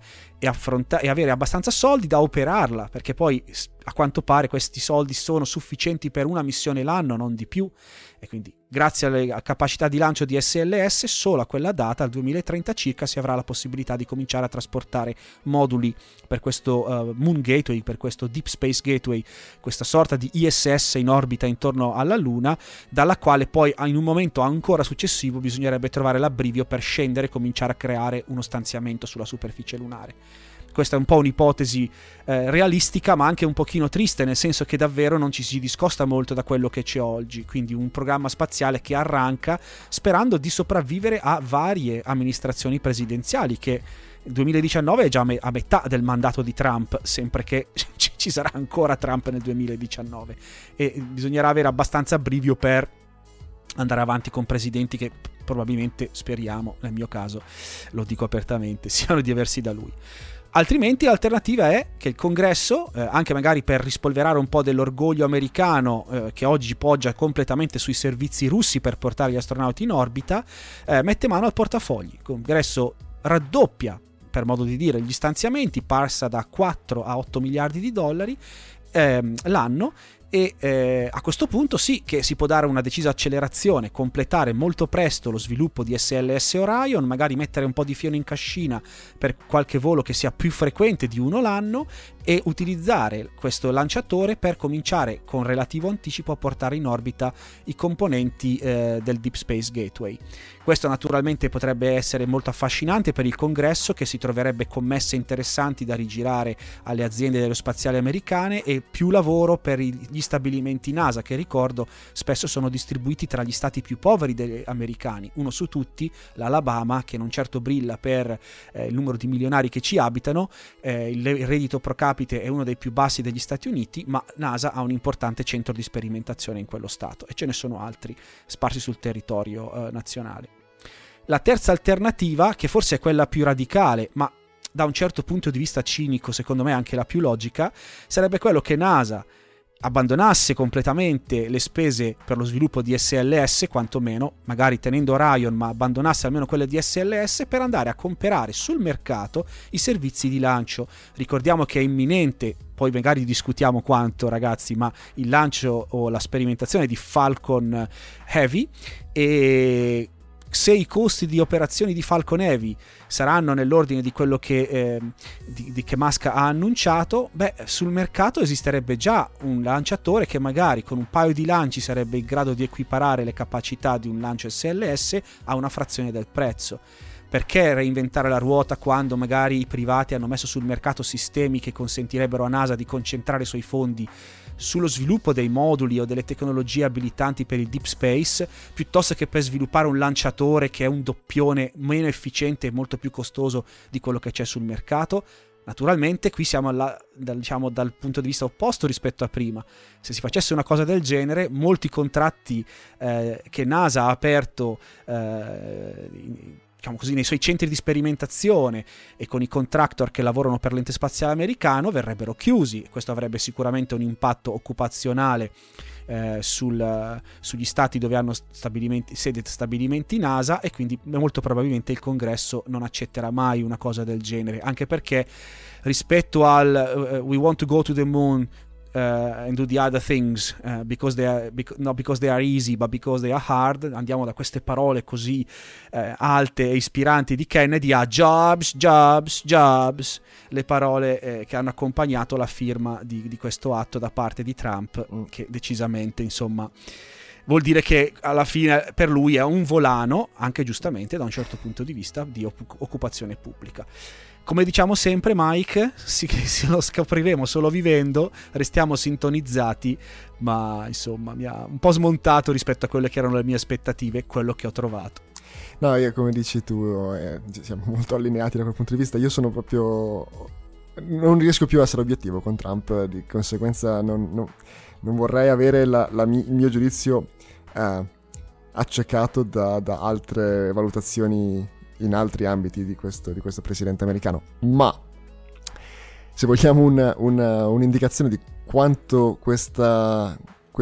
e avere abbastanza soldi da operarla, perché poi a quanto pare questi soldi sono sufficienti per una missione l'anno, non di più, e quindi grazie alla capacità di lancio di SLS solo a quella data, al 2030 circa, si avrà la possibilità di cominciare a trasportare moduli per questo Moon Gateway, per questo Deep Space Gateway, questa sorta di ISS in orbita intorno alla Luna, dalla quale poi in un momento ancora successivo bisognerebbe trovare l'abbrivio per scendere e cominciare a creare uno stanziamento sulla superficie lunare. Questa è un po' un'ipotesi realistica, ma anche un pochino triste, nel senso che davvero non ci si discosta molto da quello che c'è oggi, quindi un programma spaziale che arranca sperando di sopravvivere a varie amministrazioni presidenziali, che il 2019 è già a metà del mandato di Trump, sempre che ci sarà ancora Trump nel 2019, e bisognerà avere abbastanza brivio per andare avanti con presidenti che probabilmente, speriamo, nel mio caso lo dico apertamente, siano diversi da lui. Altrimenti l'alternativa è che il Congresso, anche magari per rispolverare un po' dell'orgoglio americano che oggi poggia completamente sui servizi russi per portare gli astronauti in orbita, mette mano al portafogli. Il Congresso raddoppia, per modo di dire, gli stanziamenti, passa da 4 a 8 miliardi di dollari l'anno, e a questo punto sì che si può dare una decisa accelerazione, completare molto presto lo sviluppo di SLS Orion, magari mettere un po' di fieno in cascina per qualche volo che sia più frequente di uno l'anno, e utilizzare questo lanciatore per cominciare con relativo anticipo a portare in orbita i componenti del Deep Space Gateway. Questo naturalmente potrebbe essere molto affascinante per il Congresso, che si troverebbe commesse interessanti da rigirare alle aziende aerospaziali americane, e più lavoro per gli stabilimenti NASA, che ricordo spesso sono distribuiti tra gli stati più poveri degli americani, uno su tutti l'Alabama, che non certo brilla per il numero di milionari che ci abitano, il reddito pro capite è uno dei più bassi degli Stati Uniti, ma NASA ha un importante centro di sperimentazione in quello stato, e ce ne sono altri sparsi sul territorio nazionale. La terza alternativa, che forse è quella più radicale, ma da un certo punto di vista cinico, secondo me anche la più logica, sarebbe quello che NASA abbandonasse completamente le spese per lo sviluppo di SLS, quantomeno, magari tenendo Orion, ma abbandonasse almeno quelle di SLS per andare a comprare sul mercato i servizi di lancio. Ricordiamo che è imminente, poi magari discutiamo quanto, ragazzi, ma il lancio o la sperimentazione di Falcon Heavy, e se i costi di operazioni di Falcon Heavy saranno nell'ordine di quello che Musk ha annunciato, sul mercato esisterebbe già un lanciatore che magari con un paio di lanci sarebbe in grado di equiparare le capacità di un lancio SLS a una frazione del prezzo. Perché reinventare la ruota quando magari i privati hanno messo sul mercato sistemi che consentirebbero a NASA di concentrare i suoi fondi sullo sviluppo dei moduli o delle tecnologie abilitanti per il deep space, piuttosto che per sviluppare un lanciatore che è un doppione meno efficiente e molto più costoso di quello che c'è sul mercato? Naturalmente qui siamo dal punto di vista opposto rispetto a prima. Se si facesse una cosa del genere, molti contratti che NASA ha aperto diciamo così, nei suoi centri di sperimentazione e con i contractor che lavorano per l'ente spaziale americano verrebbero chiusi. Questo avrebbe sicuramente un impatto occupazionale sugli stati dove hanno sede stabilimenti NASA, e quindi molto probabilmente il Congresso non accetterà mai una cosa del genere, anche perché rispetto al we want to go to the moon and do the other things because they are easy but because they are hard, andiamo da queste parole così alte e ispiranti di Kennedy a jobs, le parole che hanno accompagnato la firma di questo atto da parte di Trump, che decisamente, insomma, vuol dire che alla fine per lui è un volano, anche giustamente da un certo punto di vista, di occupazione pubblica. Come diciamo sempre, Mike, lo scopriremo solo vivendo, restiamo sintonizzati, ma insomma mi ha un po' smontato rispetto a quelle che erano le mie aspettative, quello che ho trovato. No, io, come dici tu, siamo molto allineati da quel punto di vista. Io sono proprio... non riesco più a essere obiettivo con Trump, di conseguenza non vorrei avere il mio giudizio accecato da altre valutazioni in altri ambiti di questo presidente americano. Ma se vogliamo un'indicazione di quanto questo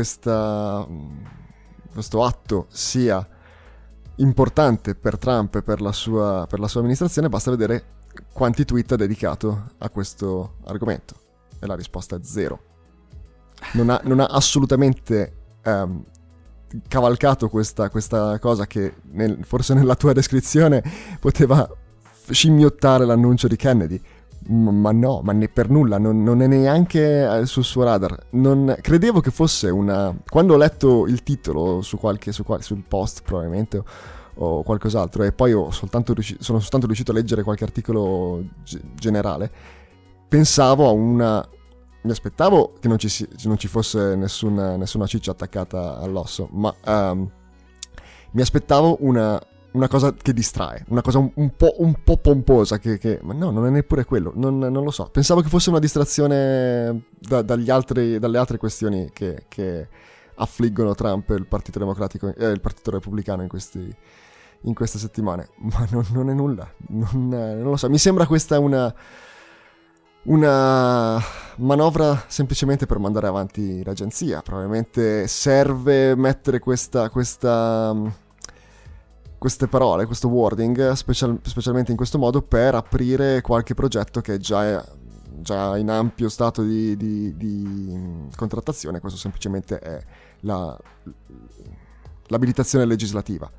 atto sia importante per Trump e per la sua amministrazione, basta vedere quanti tweet ha dedicato a questo argomento, e la risposta è 0. Non ha assolutamente cavalcato questa cosa che forse nella tua descrizione poteva scimmiottare l'annuncio di Kennedy, ma no, ma per nulla, non è neanche sul suo radar. Credevo che fosse quando ho letto il titolo sul post probabilmente o qualcos'altro, e poi sono soltanto riuscito a leggere qualche articolo generale, pensavo mi aspettavo che non ci fosse nessuna ciccia attaccata all'osso, ma mi aspettavo una cosa che distrae, una cosa un po' pomposa, ma no, non è neppure quello, non lo so. Pensavo che fosse una distrazione dalle altre questioni che affliggono Trump e il Partito Democratico e il Partito Repubblicano in queste settimane, ma non è nulla, non lo so. Mi sembra questa una manovra semplicemente per mandare avanti l'agenzia. Probabilmente serve mettere queste parole, questo wording, specialmente in questo modo, per aprire qualche progetto che è già in ampio stato di contrattazione. Questo semplicemente è l'abilitazione legislativa.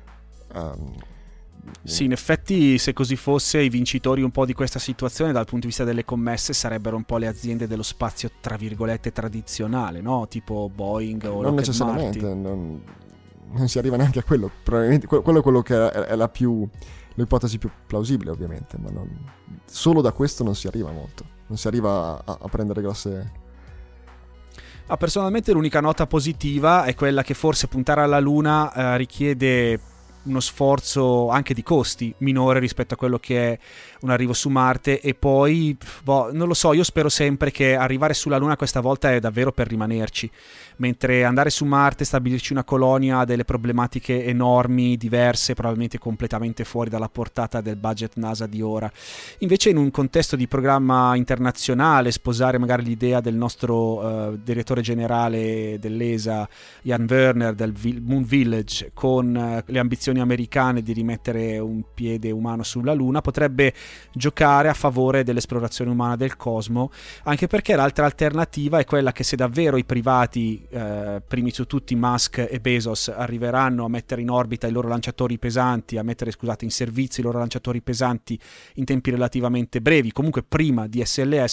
Sì, in effetti, se così fosse, i vincitori un po' di questa situazione dal punto di vista delle commesse sarebbero un po' le aziende dello spazio tra virgolette tradizionale, no? Tipo Boeing o non Lockheed necessariamente, Martin. Non si arriva neanche a quello. Probabilmente quello è quello che è l'ipotesi più plausibile, ovviamente, ma solo da questo non si arriva molto. Non si arriva a prendere grosse... Personalmente l'unica nota positiva è quella che forse puntare alla Luna richiede uno sforzo anche di costi minore rispetto a quello che è un arrivo su Marte, e poi non lo so, io spero sempre che arrivare sulla Luna questa volta è davvero per rimanerci, mentre andare su Marte, stabilirci una colonia, ha delle problematiche enormi, diverse, probabilmente completamente fuori dalla portata del budget NASA di ora. Invece in un contesto di programma internazionale, sposare magari l'idea del nostro direttore generale dell'ESA, Jan Werner, del Moon Village, con le ambizioni americane di rimettere un piede umano sulla Luna, potrebbe giocare a favore dell'esplorazione umana del cosmo, anche perché l'altra alternativa è quella che, se davvero i privati, primi su tutti Musk e Bezos, arriveranno a mettere in orbita i loro lanciatori pesanti, a mettere, scusate, in servizio i loro lanciatori pesanti in tempi relativamente brevi, comunque prima di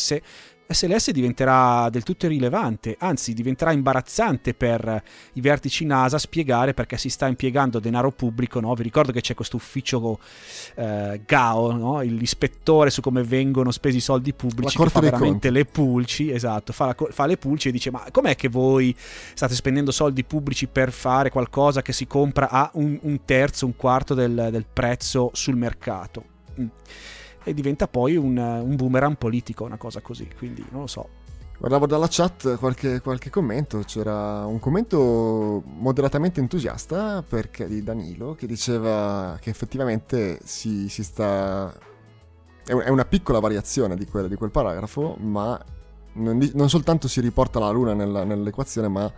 SLS diventerà del tutto irrilevante, anzi diventerà imbarazzante per i vertici NASA spiegare perché si sta impiegando denaro pubblico, no? Vi ricordo che c'è questo ufficio GAO, no? L'ispettore su come vengono spesi i soldi pubblici, che fa veramente le pulci, esatto, fa le pulci e dice: ma com'è che voi state spendendo soldi pubblici per fare qualcosa che si compra a un terzo, un quarto del prezzo sul mercato? E diventa poi un boomerang politico, una cosa così, quindi non lo so. Guardavo dalla chat qualche commento, c'era un commento moderatamente entusiasta di Danilo, che diceva che effettivamente si sta... è una piccola variazione di quel paragrafo, ma non soltanto si riporta la Luna nell'equazione, ma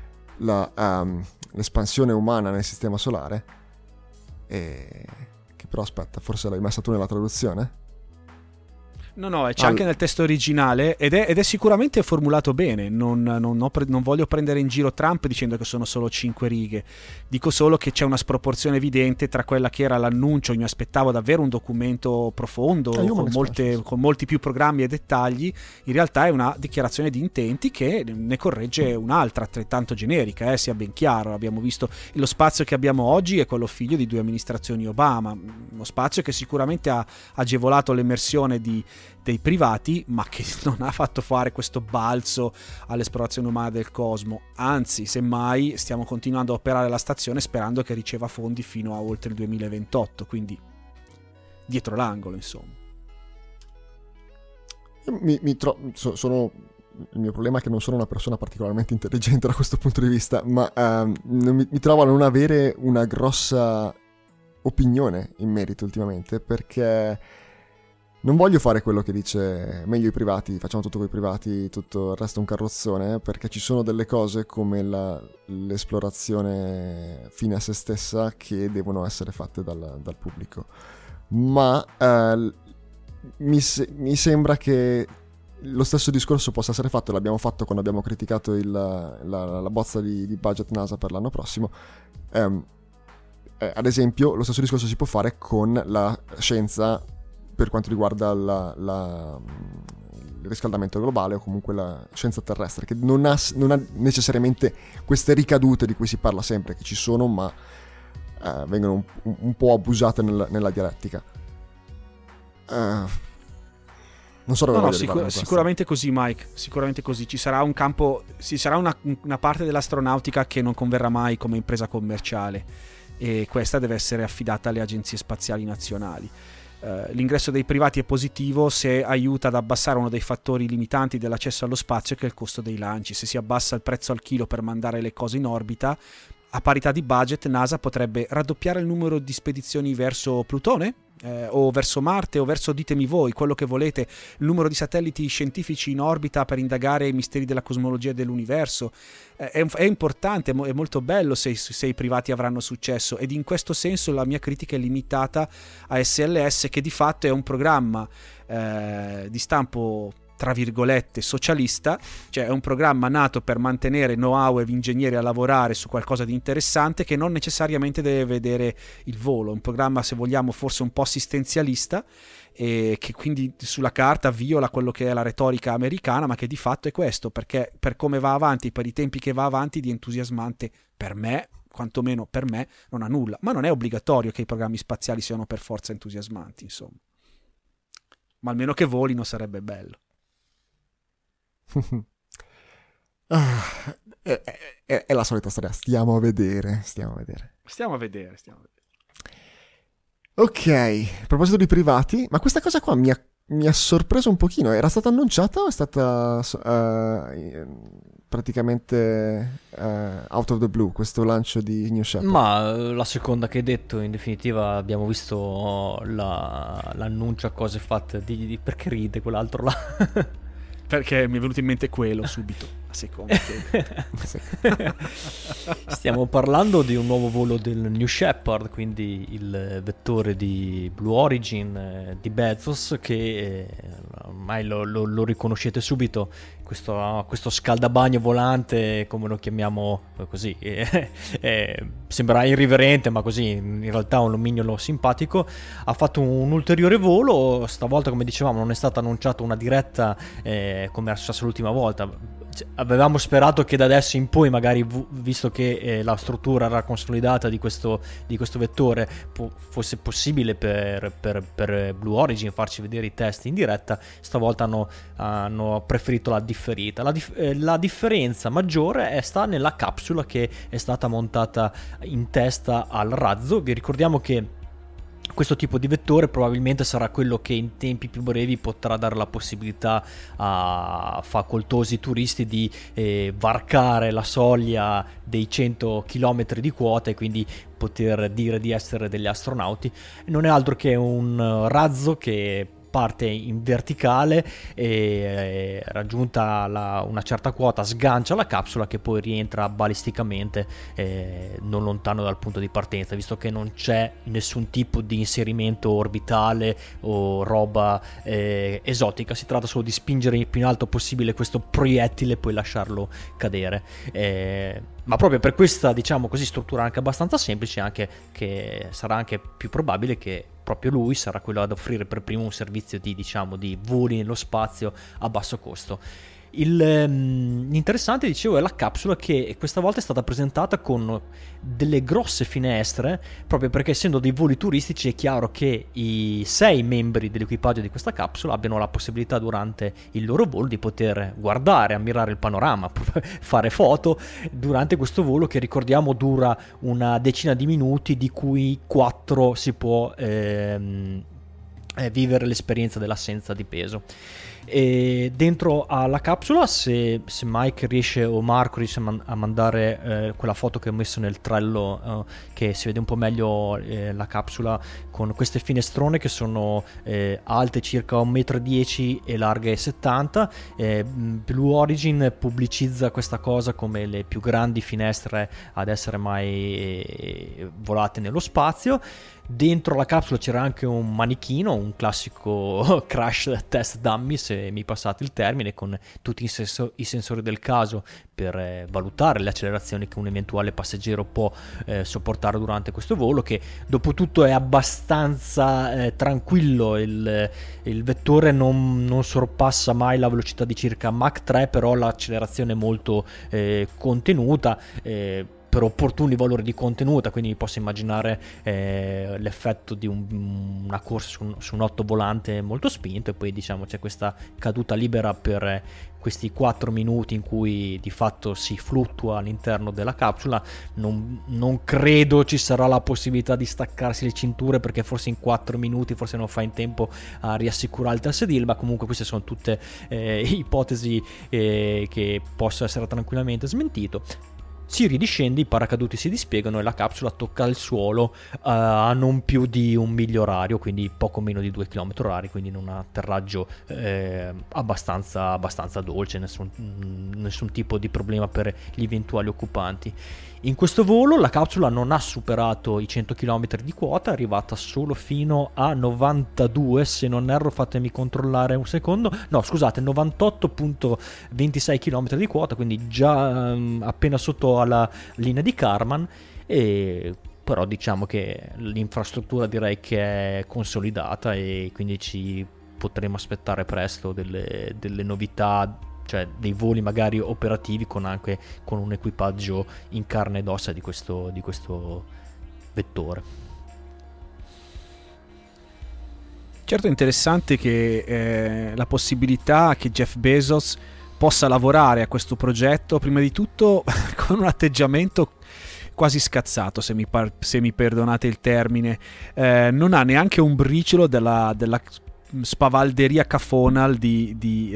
l'espansione umana nel sistema solare, che però aspetta, forse l'hai messa tu nella traduzione? No, c'è anche nel testo originale ed è sicuramente formulato bene. Non voglio prendere in giro Trump dicendo che sono solo 5 righe. Dico solo che c'è una sproporzione evidente tra quella che era l'annuncio. Io mi aspettavo davvero un documento profondo, con molti più programmi e dettagli. In realtà è una dichiarazione di intenti che ne corregge un'altra altrettanto generica, sia ben chiaro. Abbiamo visto lo spazio che abbiamo oggi è quello figlio di 2 amministrazioni Obama, uno spazio che sicuramente ha agevolato l'emersione dei privati, ma che non ha fatto fare questo balzo all'esplorazione umana del cosmo. Anzi, semmai stiamo continuando a operare la stazione sperando che riceva fondi fino a oltre il 2028, quindi dietro l'angolo, insomma. Sono il mio problema è che non sono una persona particolarmente intelligente da questo punto di vista, ma mi trovo a non avere una grossa opinione in merito ultimamente, perché non voglio fare quello che dice meglio i privati, facciamo tutto con i privati, tutto il resto è un carrozzone, perché ci sono delle cose come l'esplorazione fine a se stessa che devono essere fatte dal pubblico. Ma mi sembra che lo stesso discorso possa essere fatto, l'abbiamo fatto quando abbiamo criticato la bozza di budget NASA per l'anno prossimo. Ad esempio, lo stesso discorso si può fare con la scienza per quanto riguarda il riscaldamento globale, o comunque la scienza terrestre, che non ha necessariamente queste ricadute di cui si parla sempre, che ci sono, ma vengono un po' abusate nella dialettica. Non so dove sicuramente così, Mike, sicuramente così. Ci sarà un campo, ci sarà una parte dell'astronautica che non converrà mai come impresa commerciale, e questa deve essere affidata alle agenzie spaziali nazionali. L'ingresso dei privati è positivo se aiuta ad abbassare uno dei fattori limitanti dell'accesso allo spazio, che è il costo dei lanci. Se si abbassa il prezzo al chilo per mandare le cose in orbita, a parità di budget NASA potrebbe raddoppiare il numero di spedizioni verso Plutone, o verso Marte, o verso, ditemi voi, quello che volete, il numero di satelliti scientifici in orbita per indagare i misteri della cosmologia e dell'universo. È importante, è molto bello se i privati avranno successo, ed in questo senso la mia critica è limitata a SLS, che di fatto è un programma di stampo tra virgolette socialista, cioè è un programma nato per mantenere know-how e ingegneri a lavorare su qualcosa di interessante, che non necessariamente deve vedere il volo. Un programma, se vogliamo, forse un po' assistenzialista, e che quindi sulla carta viola quello che è la retorica americana, ma che di fatto è questo, perché per come va avanti, per i tempi che va avanti, di entusiasmante per me, quantomeno per me, non ha nulla. Ma non è obbligatorio che i programmi spaziali siano per forza entusiasmanti, insomma, ma almeno che volino sarebbe bello. È la solita storia, stiamo a vedere. Ok, a proposito di privati, ma questa cosa qua mi ha sorpreso un pochino. Era stata annunciata o è stata praticamente out of the blue questo lancio di New Shepard? Ma la seconda che hai detto, in definitiva abbiamo visto l'annuncio a cose fatte perché ride quell'altro là? Perché mi è venuto in mente quello subito, a seconda. Stiamo parlando di un nuovo volo del New Shepard, quindi il vettore di Blue Origin di Bezos, che ormai lo riconoscete subito, questo scaldabagno volante, come lo chiamiamo così, sembra irriverente, ma così in realtà un lumignolo simpatico. Ha fatto un ulteriore volo, stavolta come dicevamo non è stata annunciata una diretta come era successo l'ultima volta. Avevamo sperato che da adesso in poi, magari visto che la struttura era consolidata di questo vettore, fosse possibile per Blue Origin farci vedere i test in diretta. Stavolta hanno preferito la differita. La differenza maggiore sta nella capsula che è stata montata in testa al razzo. Vi ricordiamo che questo tipo di vettore probabilmente sarà quello che in tempi più brevi potrà dare la possibilità a facoltosi turisti di varcare la soglia dei 100 km di quota e quindi poter dire di essere degli astronauti. Non è altro che un razzo che parte in verticale e raggiunta una certa quota sgancia la capsula, che poi rientra balisticamente non lontano dal punto di partenza, visto che non c'è nessun tipo di inserimento orbitale o roba esotica. Si tratta solo di spingere il più in alto possibile questo proiettile e poi lasciarlo cadere, ma proprio per questa, diciamo così, struttura anche abbastanza semplice, anche che sarà anche più probabile che proprio lui sarà quello ad offrire per primo un servizio di voli nello spazio a basso costo. L'interessante, dicevo, è la capsula, che questa volta è stata presentata con delle grosse finestre, proprio perché essendo dei voli turistici è chiaro che i 6 membri dell'equipaggio di questa capsula abbiano la possibilità durante il loro volo di poter guardare, ammirare il panorama, fare foto durante questo volo, che ricordiamo dura una decina di minuti, di cui 4 si può vivere l'esperienza dell'assenza di peso. E dentro alla capsula, se Mike riesce o Marco riesce a mandare quella foto che ho messo nel trello, che si vede un po' meglio la capsula con queste finestrone che sono alte circa 1,10 m e larghe 70. Blue Origin pubblicizza questa cosa come le più grandi finestre ad essere mai volate nello spazio. Dentro la capsula c'era anche un manichino, un classico crash test dummy, se mi passate il termine, con tutti i sensori del caso per valutare le accelerazioni che un eventuale passeggero può sopportare durante questo volo, che dopo tutto è abbastanza tranquillo. Il vettore non sorpassa mai la velocità di circa Mach 3, però l'accelerazione è molto contenuta, per opportuni valori di contenuta, quindi posso immaginare l'effetto di una corsa su un ottovolante molto spinto, e poi diciamo c'è questa caduta libera per questi 4 minuti in cui di fatto si fluttua all'interno della capsula. Non credo ci sarà la possibilità di staccarsi le cinture, perché forse in 4 minuti forse non fa in tempo a riassicurare il sedile, ma comunque queste sono tutte ipotesi che possono essere tranquillamente smentito. Si ridiscende, i paracaduti si dispiegano e la capsula tocca il suolo a non più di 1 miglio orario, quindi poco meno di 2 km orari, quindi in un atterraggio abbastanza dolce, nessun tipo di problema per gli eventuali occupanti. In questo volo la capsula non ha superato i 100 km di quota, è arrivata solo fino a 92, se non erro, fatemi controllare un secondo, no scusate, 98,26 km di quota, quindi già appena sotto alla linea di Kármán. Però diciamo che l'infrastruttura direi che è consolidata, e quindi ci potremo aspettare presto delle novità, cioè dei voli magari operativi con un equipaggio in carne ed ossa di questo vettore. Certo, è interessante che la possibilità che Jeff Bezos possa lavorare a questo progetto prima di tutto con un atteggiamento quasi scazzato, se mi perdonate il termine. Non ha neanche un briciolo della spavalderia cafona di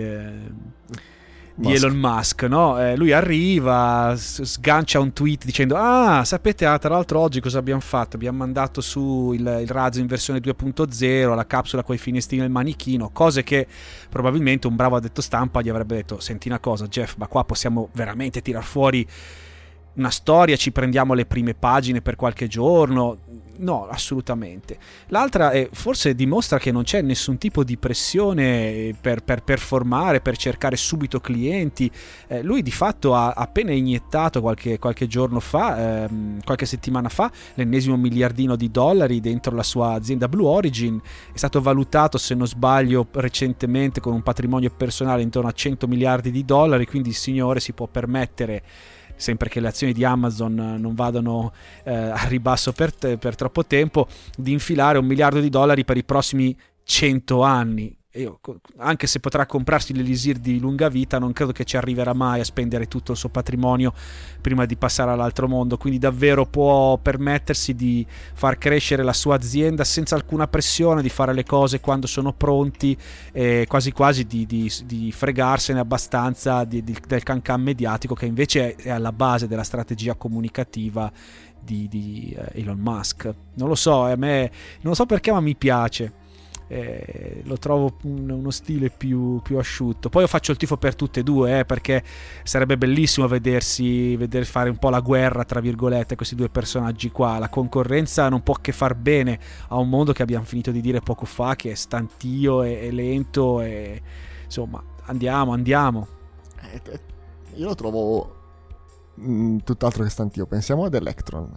Elon Musk, no? Lui arriva, sgancia un tweet dicendo: sapete, tra l'altro oggi cosa abbiamo fatto? Abbiamo mandato su il razzo in versione 2.0, la capsula con i finestini nel manichino, cose che probabilmente un bravo addetto stampa gli avrebbe detto: senti una cosa Jeff, ma qua possiamo veramente tirar fuori una storia, ci prendiamo le prime pagine per qualche giorno? No, assolutamente. L'altra forse dimostra che non c'è nessun tipo di pressione per performare, per cercare subito clienti. Lui di fatto ha appena iniettato qualche giorno fa, qualche settimana fa, l'ennesimo $1 miliardino dentro la sua azienda Blue Origin. È stato valutato, se non sbaglio, recentemente con un patrimonio personale intorno a $100 miliardi, quindi il signore si può permettere, sempre che le azioni di Amazon non vadano a ribasso per troppo tempo, di infilare $1 miliardo per i prossimi 100 anni. Anche se potrà comprarsi l'elisir di lunga vita, non credo che ci arriverà mai a spendere tutto il suo patrimonio prima di passare all'altro mondo, quindi davvero può permettersi di far crescere la sua azienda senza alcuna pressione, di fare le cose quando sono pronti, quasi quasi di fregarsene abbastanza del cancan mediatico che invece è alla base della strategia comunicativa di Elon Musk. Non lo so, a me non so perché, ma mi piace. Lo trovo uno stile più asciutto. Poi io faccio il tifo per tutte e due, perché sarebbe bellissimo veder fare un po' la guerra tra virgolette questi due personaggi qua. La concorrenza non può che far bene a un mondo che abbiamo finito di dire poco fa che è stantio e lento, e insomma andiamo. Io lo trovo tutt'altro che stantio. Pensiamo ad Electron,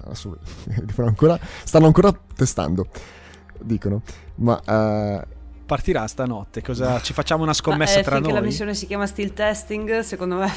stanno ancora testando, dicono, ma partirà stanotte. Cosa ci facciamo, una scommessa tra noi? Finché la missione si chiama still testing, secondo me.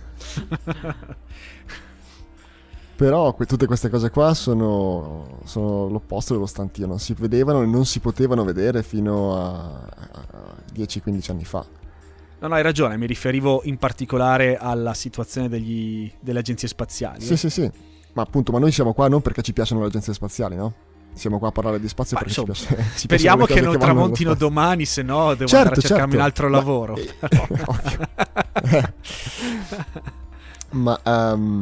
Però tutte queste cose qua sono l'opposto dello stantio. Non si vedevano e non si potevano vedere fino a 10-15 anni fa. No, hai ragione, mi riferivo in particolare alla situazione delle agenzie spaziali. Sì, ma appunto, ma noi siamo qua non perché ci piacciono le agenzie spaziali, no? Siamo qua a parlare di spazio perché insomma, ci piace. Speriamo che non tramontino domani, se no devo andare a cercarmi un altro lavoro. Ma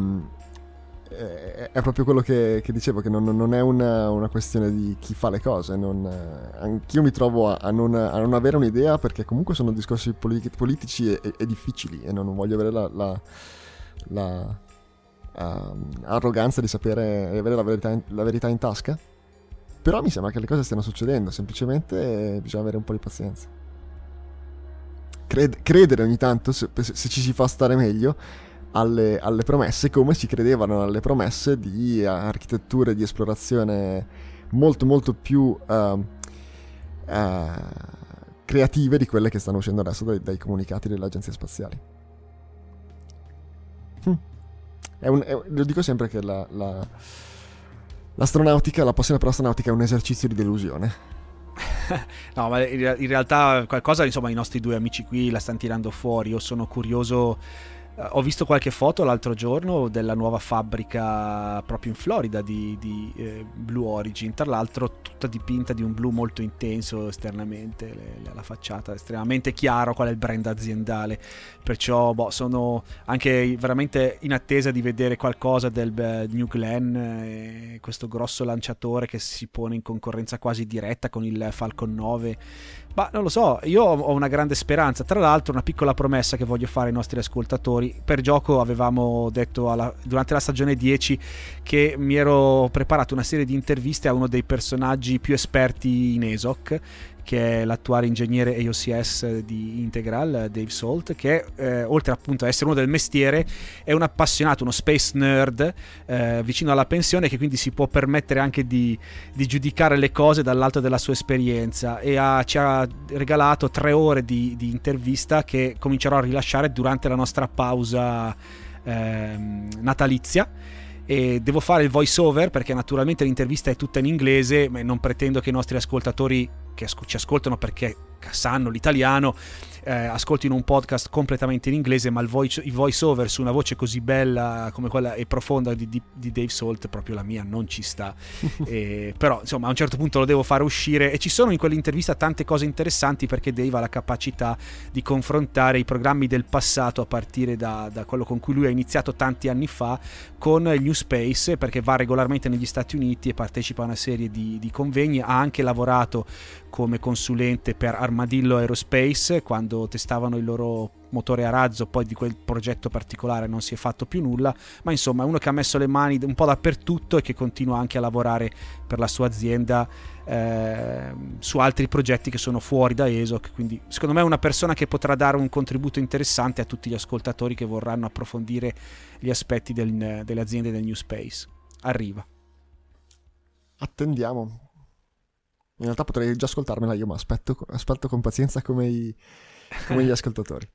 è proprio quello che dicevo, che non è una questione di chi fa le cose. Anch'io mi trovo a non avere un'idea, perché comunque sono discorsi politici e difficili, e non voglio avere la arroganza di sapere e avere la verità in tasca. Però mi sembra che le cose stiano succedendo, semplicemente bisogna avere un po' di pazienza. Credere ogni tanto, se ci si fa stare meglio, alle promesse, come si credevano alle promesse di architetture di esplorazione molto molto più creative di quelle che stanno uscendo adesso dai comunicati delle agenzie spaziali. Lo dico sempre che l'astronautica, la passione per l'astronautica è un esercizio di delusione. No, ma in realtà qualcosa, insomma, i nostri due amici qui la stanno tirando fuori. Io sono curioso. Ho visto qualche foto l'altro giorno della nuova fabbrica proprio in Florida di Blue Origin, tra l'altro tutta dipinta di un blu molto intenso esternamente, la facciata estremamente chiaro qual è il brand aziendale, perciò sono anche veramente in attesa di vedere qualcosa del New Glenn, questo grosso lanciatore che si pone in concorrenza quasi diretta con il Falcon 9. Ma non lo so, io ho una grande speranza. Tra l'altro, una piccola promessa che voglio fare ai nostri ascoltatori: per gioco avevamo detto durante la stagione 10 che mi ero preparato una serie di interviste a uno dei personaggi più esperti in ESOC, che è l'attuale ingegnere EOCS di Integral, Dave Salt, che oltre appunto a essere uno del mestiere è un appassionato, uno space nerd vicino alla pensione, che quindi si può permettere anche di giudicare le cose dall'alto della sua esperienza, e ci ha regalato 3 ore di intervista che comincerò a rilasciare durante la nostra pausa natalizia. E devo fare il voice over perché naturalmente l'intervista è tutta in inglese, ma non pretendo che i nostri ascoltatori che ci ascoltano, perché sanno l'italiano, ascoltino un podcast completamente in inglese, ma il voice over su una voce così bella come quella e profonda di Dave Salt, proprio la mia non ci sta. Però insomma a un certo punto lo devo fare uscire, e ci sono in quell'intervista tante cose interessanti, perché Dave ha la capacità di confrontare i programmi del passato a partire da quello con cui lui ha iniziato tanti anni fa con il New Space, perché va regolarmente negli Stati Uniti e partecipa a una serie di convegni. Ha anche lavorato come consulente per Armadillo Aerospace quando testavano il loro motore a razzo, poi di quel progetto particolare non si è fatto più nulla, ma insomma è uno che ha messo le mani un po' dappertutto e che continua anche a lavorare per la sua azienda su altri progetti che sono fuori da ESOC, quindi secondo me è una persona che potrà dare un contributo interessante a tutti gli ascoltatori che vorranno approfondire gli aspetti delle aziende del New Space. Arriva. Attendiamo. In realtà potrei già ascoltarmela io, ma aspetto con pazienza come gli ascoltatori.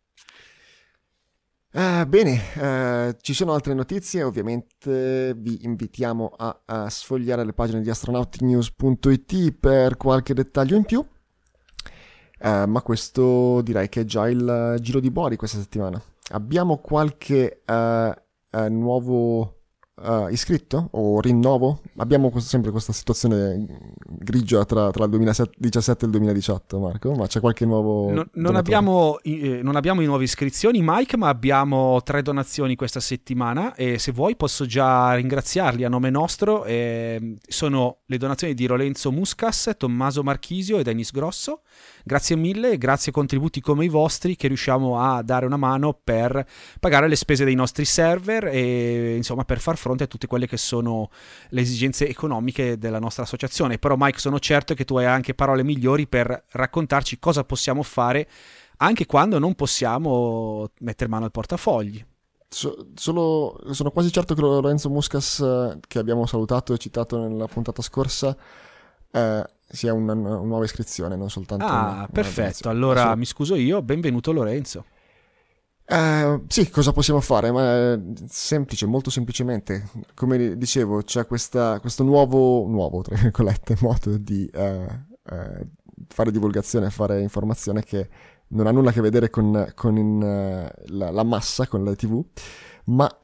Bene, ci sono altre notizie. Ovviamente vi invitiamo a sfogliare le pagine di astronautinews.it per qualche dettaglio in più. Ma questo direi che è già il giro di boa di questa settimana. Abbiamo qualche nuovo iscritto o rinnovo? Abbiamo sempre questa situazione grigia tra il 2017 e il 2018, Marco, ma c'è qualche nuovo non abbiamo i nuove iscrizioni, Mike, ma abbiamo 3 donazioni questa settimana, e se vuoi posso già ringraziarli a nome nostro. Sono le donazioni di Lorenzo Muscas, Tommaso Marchisio e Dennis Grosso. Grazie mille, grazie a contributi come i vostri che riusciamo a dare una mano per pagare le spese dei nostri server e insomma per far fronte a tutte quelle che sono le esigenze economiche della nostra associazione. Però Mike, sono certo che tu hai anche parole migliori per raccontarci cosa possiamo fare anche quando non possiamo mettere mano al portafogli. Sono quasi certo che Lorenzo Muscas, che abbiamo salutato e citato nella puntata scorsa, sia una nuova iscrizione, non soltanto perfetto, allora mi scuso io. Benvenuto Lorenzo. Sì, cosa possiamo fare? Ma semplice, molto semplicemente, come dicevo, c'è questo nuovo tra virgolette modo di fare divulgazione, fare informazione che non ha nulla a che vedere con la massa, con la TV, ma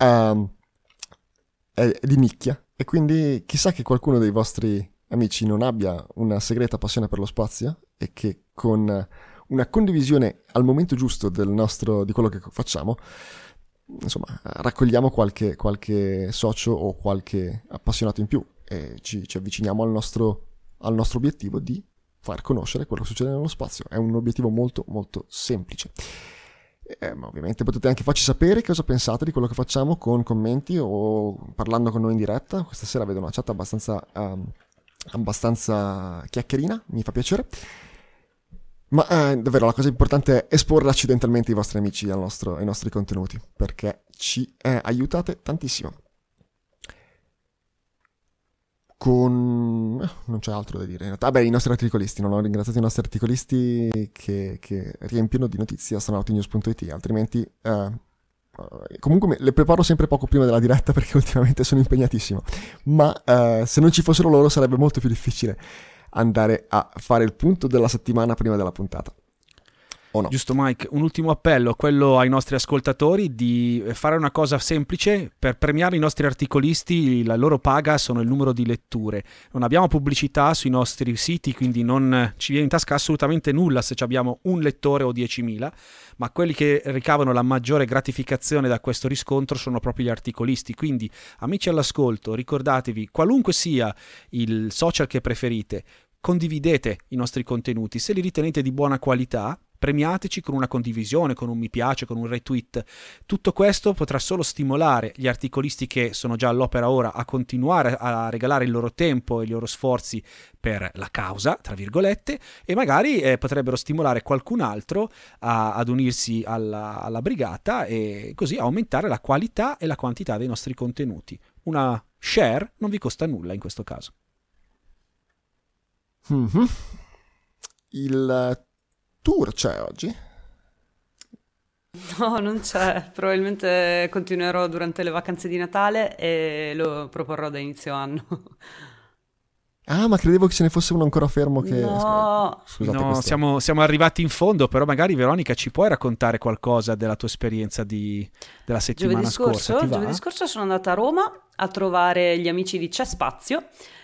è di nicchia, e quindi chissà che qualcuno dei vostri amici non abbia una segreta passione per lo spazio e che con una condivisione al momento giusto di quello che facciamo, insomma, raccogliamo qualche socio o qualche appassionato in più e ci avviciniamo al nostro obiettivo di far conoscere quello che succede nello spazio. È un obiettivo molto molto semplice. Ma ovviamente potete anche farci sapere cosa pensate di quello che facciamo con commenti o parlando con noi in diretta. Questa sera vedo una chat abbastanza chiacchierina, mi fa piacere. Ma davvero la cosa importante è esporre accidentalmente i vostri amici ai nostri contenuti, perché ci aiutate tantissimo. Non c'è altro da dire in realtà. I nostri articolisti, non ho ringraziato i nostri articolisti che riempiono di notizie astronautinews.it, altrimenti comunque le preparo sempre poco prima della diretta perché ultimamente sono impegnatissimo, ma se non ci fossero loro sarebbe molto più difficile andare a fare il punto della settimana prima della puntata. O no? Giusto Mike, un ultimo appello, quello ai nostri ascoltatori di fare una cosa semplice per premiare i nostri articolisti. La loro paga sono il numero di letture. Non abbiamo pubblicità sui nostri siti, quindi non ci viene in tasca assolutamente nulla se abbiamo un lettore o 10.000, ma quelli che ricavano la maggiore gratificazione da questo riscontro sono proprio gli articolisti. Quindi amici all'ascolto, ricordatevi, qualunque sia il social che preferite, condividete i nostri contenuti. Se li ritenete di buona qualità, premiateci con una condivisione, con un mi piace, con un retweet. Tutto questo potrà solo stimolare gli articolisti che sono già all'opera ora a continuare a regalare il loro tempo e i loro sforzi per la causa, tra virgolette, e magari potrebbero stimolare qualcun altro ad unirsi alla brigata e così aumentare la qualità e la quantità dei nostri contenuti. Una share non vi costa nulla in questo caso. Mm-hmm. Il tour c'è oggi? No, non c'è. Probabilmente continuerò durante le vacanze di Natale e lo proporrò da inizio anno. Ah, ma credevo che ce ne fosse uno ancora fermo che... No. Scusate, No, questo... siamo arrivati in fondo, però magari Veronica ci puoi raccontare qualcosa della tua esperienza della settimana scorsa? Ti va? Giovedì scorso sono andata a Roma a trovare gli amici di C'è Spazio,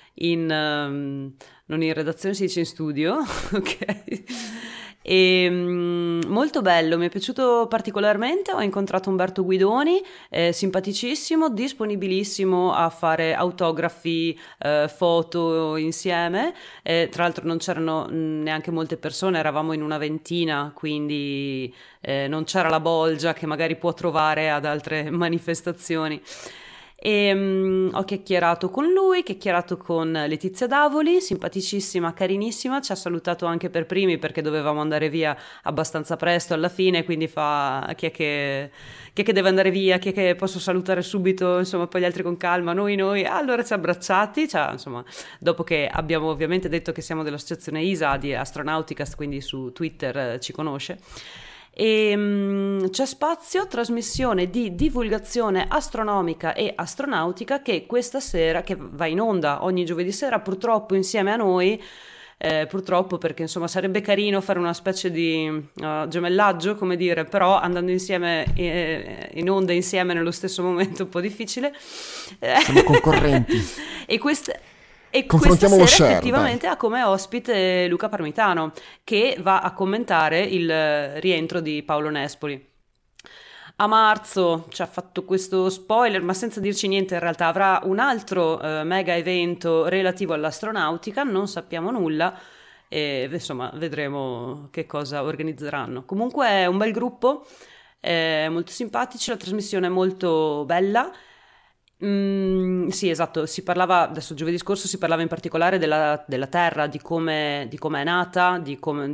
non in redazione, si dice in studio, ok? E molto bello, mi è piaciuto particolarmente. Ho incontrato Umberto Guidoni, simpaticissimo, disponibilissimo a fare autografi, foto insieme. Tra l'altro non c'erano neanche molte persone, eravamo in una ventina, quindi non c'era la bolgia che magari può trovare ad altre manifestazioni. E ho chiacchierato con lui, chiacchierato con Letizia Davoli, simpaticissima, carinissima, ci ha salutato anche per primi perché dovevamo andare via abbastanza presto alla fine, quindi fa chi è che deve andare via, chi è che posso salutare subito, insomma, poi gli altri con calma, noi, allora ci ha abbracciati, insomma, dopo che abbiamo ovviamente detto che siamo dell'associazione ISA di Astronauticast, quindi su Twitter ci conosce. E C'è Spazio, trasmissione di divulgazione astronomica e astronautica che questa sera, che va in onda ogni giovedì sera, purtroppo insieme a noi, purtroppo perché insomma sarebbe carino fare una specie di gemellaggio, come dire, però andando insieme in onda insieme nello stesso momento è un po' difficile. Siamo concorrenti. E questa Confrontiamo lo sera share, effettivamente ha come ospite Luca Parmitano, che va a commentare il rientro di Paolo Nespoli. A marzo ci ha fatto questo spoiler, ma senza dirci niente, in realtà avrà un altro mega evento relativo all'astronautica, non sappiamo nulla e insomma vedremo che cosa organizzeranno. Comunque è un bel gruppo, molto simpatici, la trasmissione è molto bella. Sì, esatto, si parlava, adesso giovedì scorso si parlava in particolare della Terra, di come è nata, di come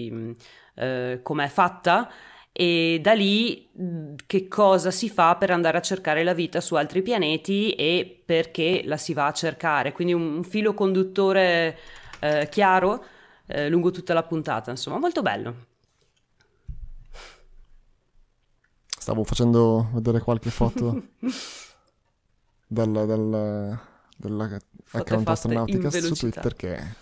è fatta, e da lì che cosa si fa per andare a cercare la vita su altri pianeti e perché la si va a cercare, quindi un filo conduttore chiaro lungo tutta la puntata, insomma, molto bello. Stavo facendo vedere qualche foto della account Astronautica su Twitter che...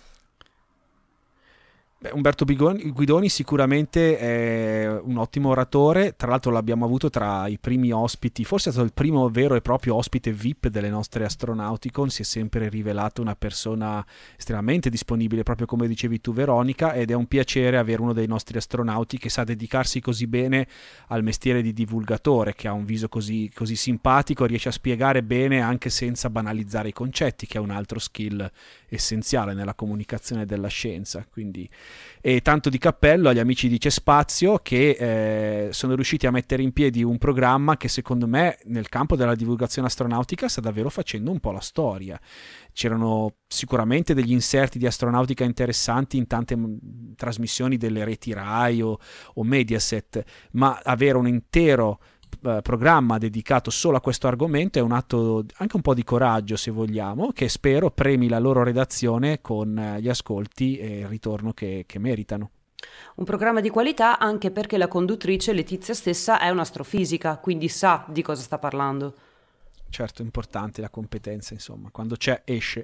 Umberto Guidoni sicuramente è un ottimo oratore, tra l'altro l'abbiamo avuto tra i primi ospiti, forse è stato il primo vero e proprio ospite VIP delle nostre Astronauticon, si è sempre rivelato una persona estremamente disponibile, proprio come dicevi tu Veronica, ed è un piacere avere uno dei nostri astronauti che sa dedicarsi così bene al mestiere di divulgatore, che ha un viso così simpatico, riesce a spiegare bene anche senza banalizzare i concetti, che è un altro skill essenziale nella comunicazione della scienza, quindi... E tanto di cappello agli amici di C'è Spazio che sono riusciti a mettere in piedi un programma che secondo me nel campo della divulgazione astronautica sta davvero facendo un po' la storia. C'erano sicuramente degli inserti di astronautica interessanti in tante trasmissioni delle reti Rai o Mediaset, ma avere un intero programma dedicato solo a questo argomento è un atto anche un po' di coraggio, se vogliamo, che spero premi la loro redazione con gli ascolti e il ritorno che meritano. Un programma di qualità anche perché la conduttrice Letizia stessa è un'astrofisica, quindi sa di cosa sta parlando. Certo, è importante la competenza, insomma, quando c'è esce.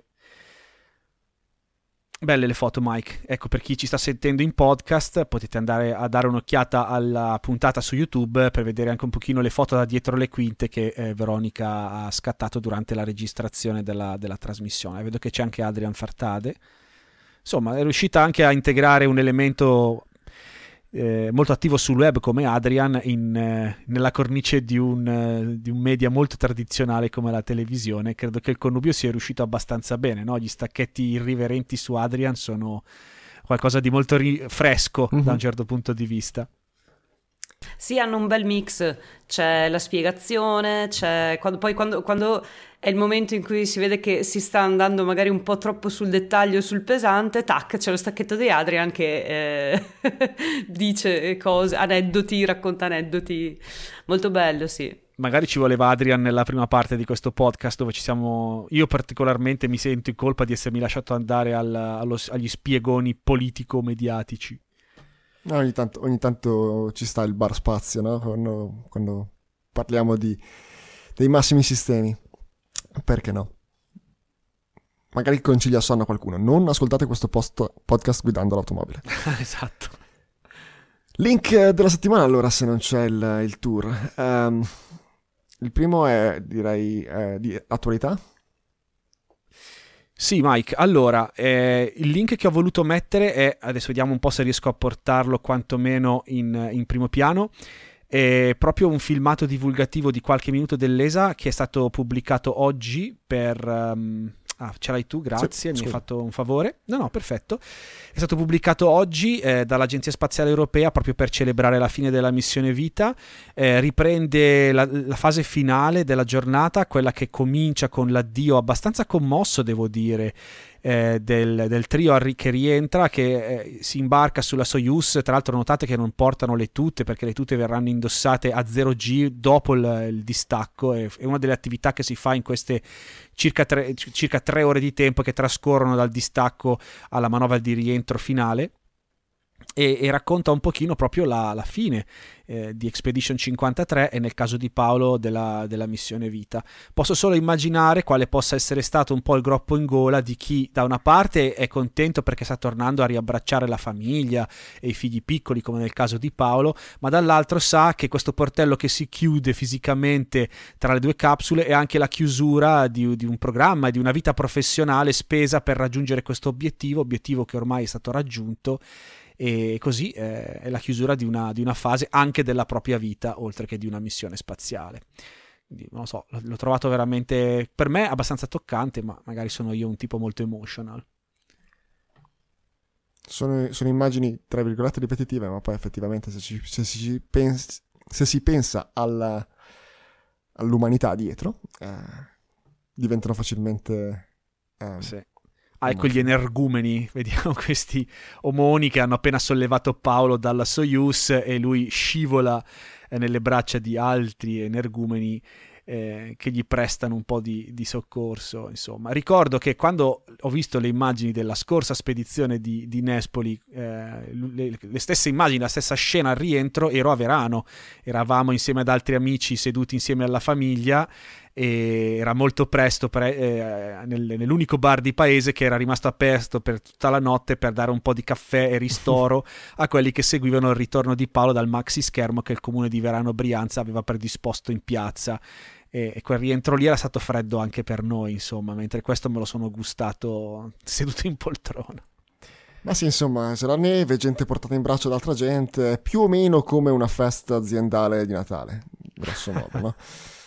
Belle le foto, Mike. Ecco, per chi ci sta sentendo in podcast potete andare a dare un'occhiata alla puntata su YouTube per vedere anche un pochino le foto da dietro le quinte che Veronica ha scattato durante la registrazione della trasmissione. Vedo che c'è anche Adrian Fartade. Insomma, è riuscita anche a integrare un elemento molto attivo sul web come Adrian nella cornice di un media molto tradizionale come la televisione. Credo che il connubio sia riuscito abbastanza bene, no? Gli stacchetti irriverenti su Adrian sono qualcosa di molto fresco da un certo punto di vista. Sì, hanno un bel mix, c'è la spiegazione, c'è quando è il momento in cui si vede che si sta andando magari un po' troppo sul dettaglio, sul pesante, tac, c'è lo stacchetto di Adrian che dice cose, racconta aneddoti, molto bello, sì. Magari ci voleva Adrian nella prima parte di questo podcast dove io particolarmente mi sento in colpa di essermi lasciato andare agli spiegoni politico-mediatici. Ogni tanto ci sta il bar spazio, no? Quando parliamo dei massimi sistemi. Perché no? magari concilia sonno a qualcuno. Non ascoltate questo podcast guidando l'automobile. Esatto. Link della settimana, allora, se non c'è il tour. Il primo è, direi, di attualità. Sì, Mike, allora, il link che ho voluto mettere è, adesso vediamo un po' se riesco a portarlo quantomeno in primo piano, è proprio un filmato divulgativo di qualche minuto dell'ESA che è stato pubblicato oggi per... ce l'hai tu, grazie, mi hai fatto un favore. No, perfetto. È stato pubblicato oggi dall'Agenzia Spaziale Europea proprio per celebrare la fine della missione Vita. Riprende la fase finale della giornata, quella che comincia con l'addio abbastanza commosso, devo dire, del trio che rientra, che si imbarca sulla Soyuz. Tra l'altro notate che non portano le tute, perché le tute verranno indossate a 0G dopo il distacco. È una delle attività che si fa in queste circa 3 ore di tempo che trascorrono dal distacco alla manovra di rientro finale, e racconta un pochino proprio la fine di Expedition 53 e nel caso di Paolo della missione Vita. Posso solo immaginare quale possa essere stato un po' il groppo in gola di chi da una parte è contento perché sta tornando a riabbracciare la famiglia e i figli piccoli, come nel caso di Paolo, ma dall'altro sa che questo portello che si chiude fisicamente tra le due capsule è anche la chiusura di un programma e di una vita professionale spesa per raggiungere questo obiettivo che ormai è stato raggiunto. E così è la chiusura di una fase anche della propria vita, oltre che di una missione spaziale. Quindi, non lo so, l'ho trovato veramente, per me, abbastanza toccante, ma magari sono io un tipo molto emotional. Sono immagini, tra virgolette, ripetitive, ma poi effettivamente se si pensa all'umanità dietro, diventano facilmente... Sì. Ecco gli energumeni, vediamo questi omoni che hanno appena sollevato Paolo dalla Soyuz e lui scivola nelle braccia di altri energumeni che gli prestano un po' di soccorso. Insomma, ricordo che quando ho visto le immagini della scorsa spedizione di Nespoli, le stesse immagini, la stessa scena al rientro, ero a Verano, eravamo insieme ad altri amici seduti insieme alla famiglia e era molto presto nell'unico bar di paese che era rimasto aperto per tutta la notte per dare un po' di caffè e ristoro a quelli che seguivano il ritorno di Paolo dal maxi schermo che il comune di Verano Brianza aveva predisposto in piazza, e quel rientro lì era stato freddo anche per noi, insomma, mentre questo me lo sono gustato seduto in poltrona. Ma sì, insomma, c'è la neve, gente portata in braccio da altra gente, più o meno come una festa aziendale di Natale, grosso modo, no?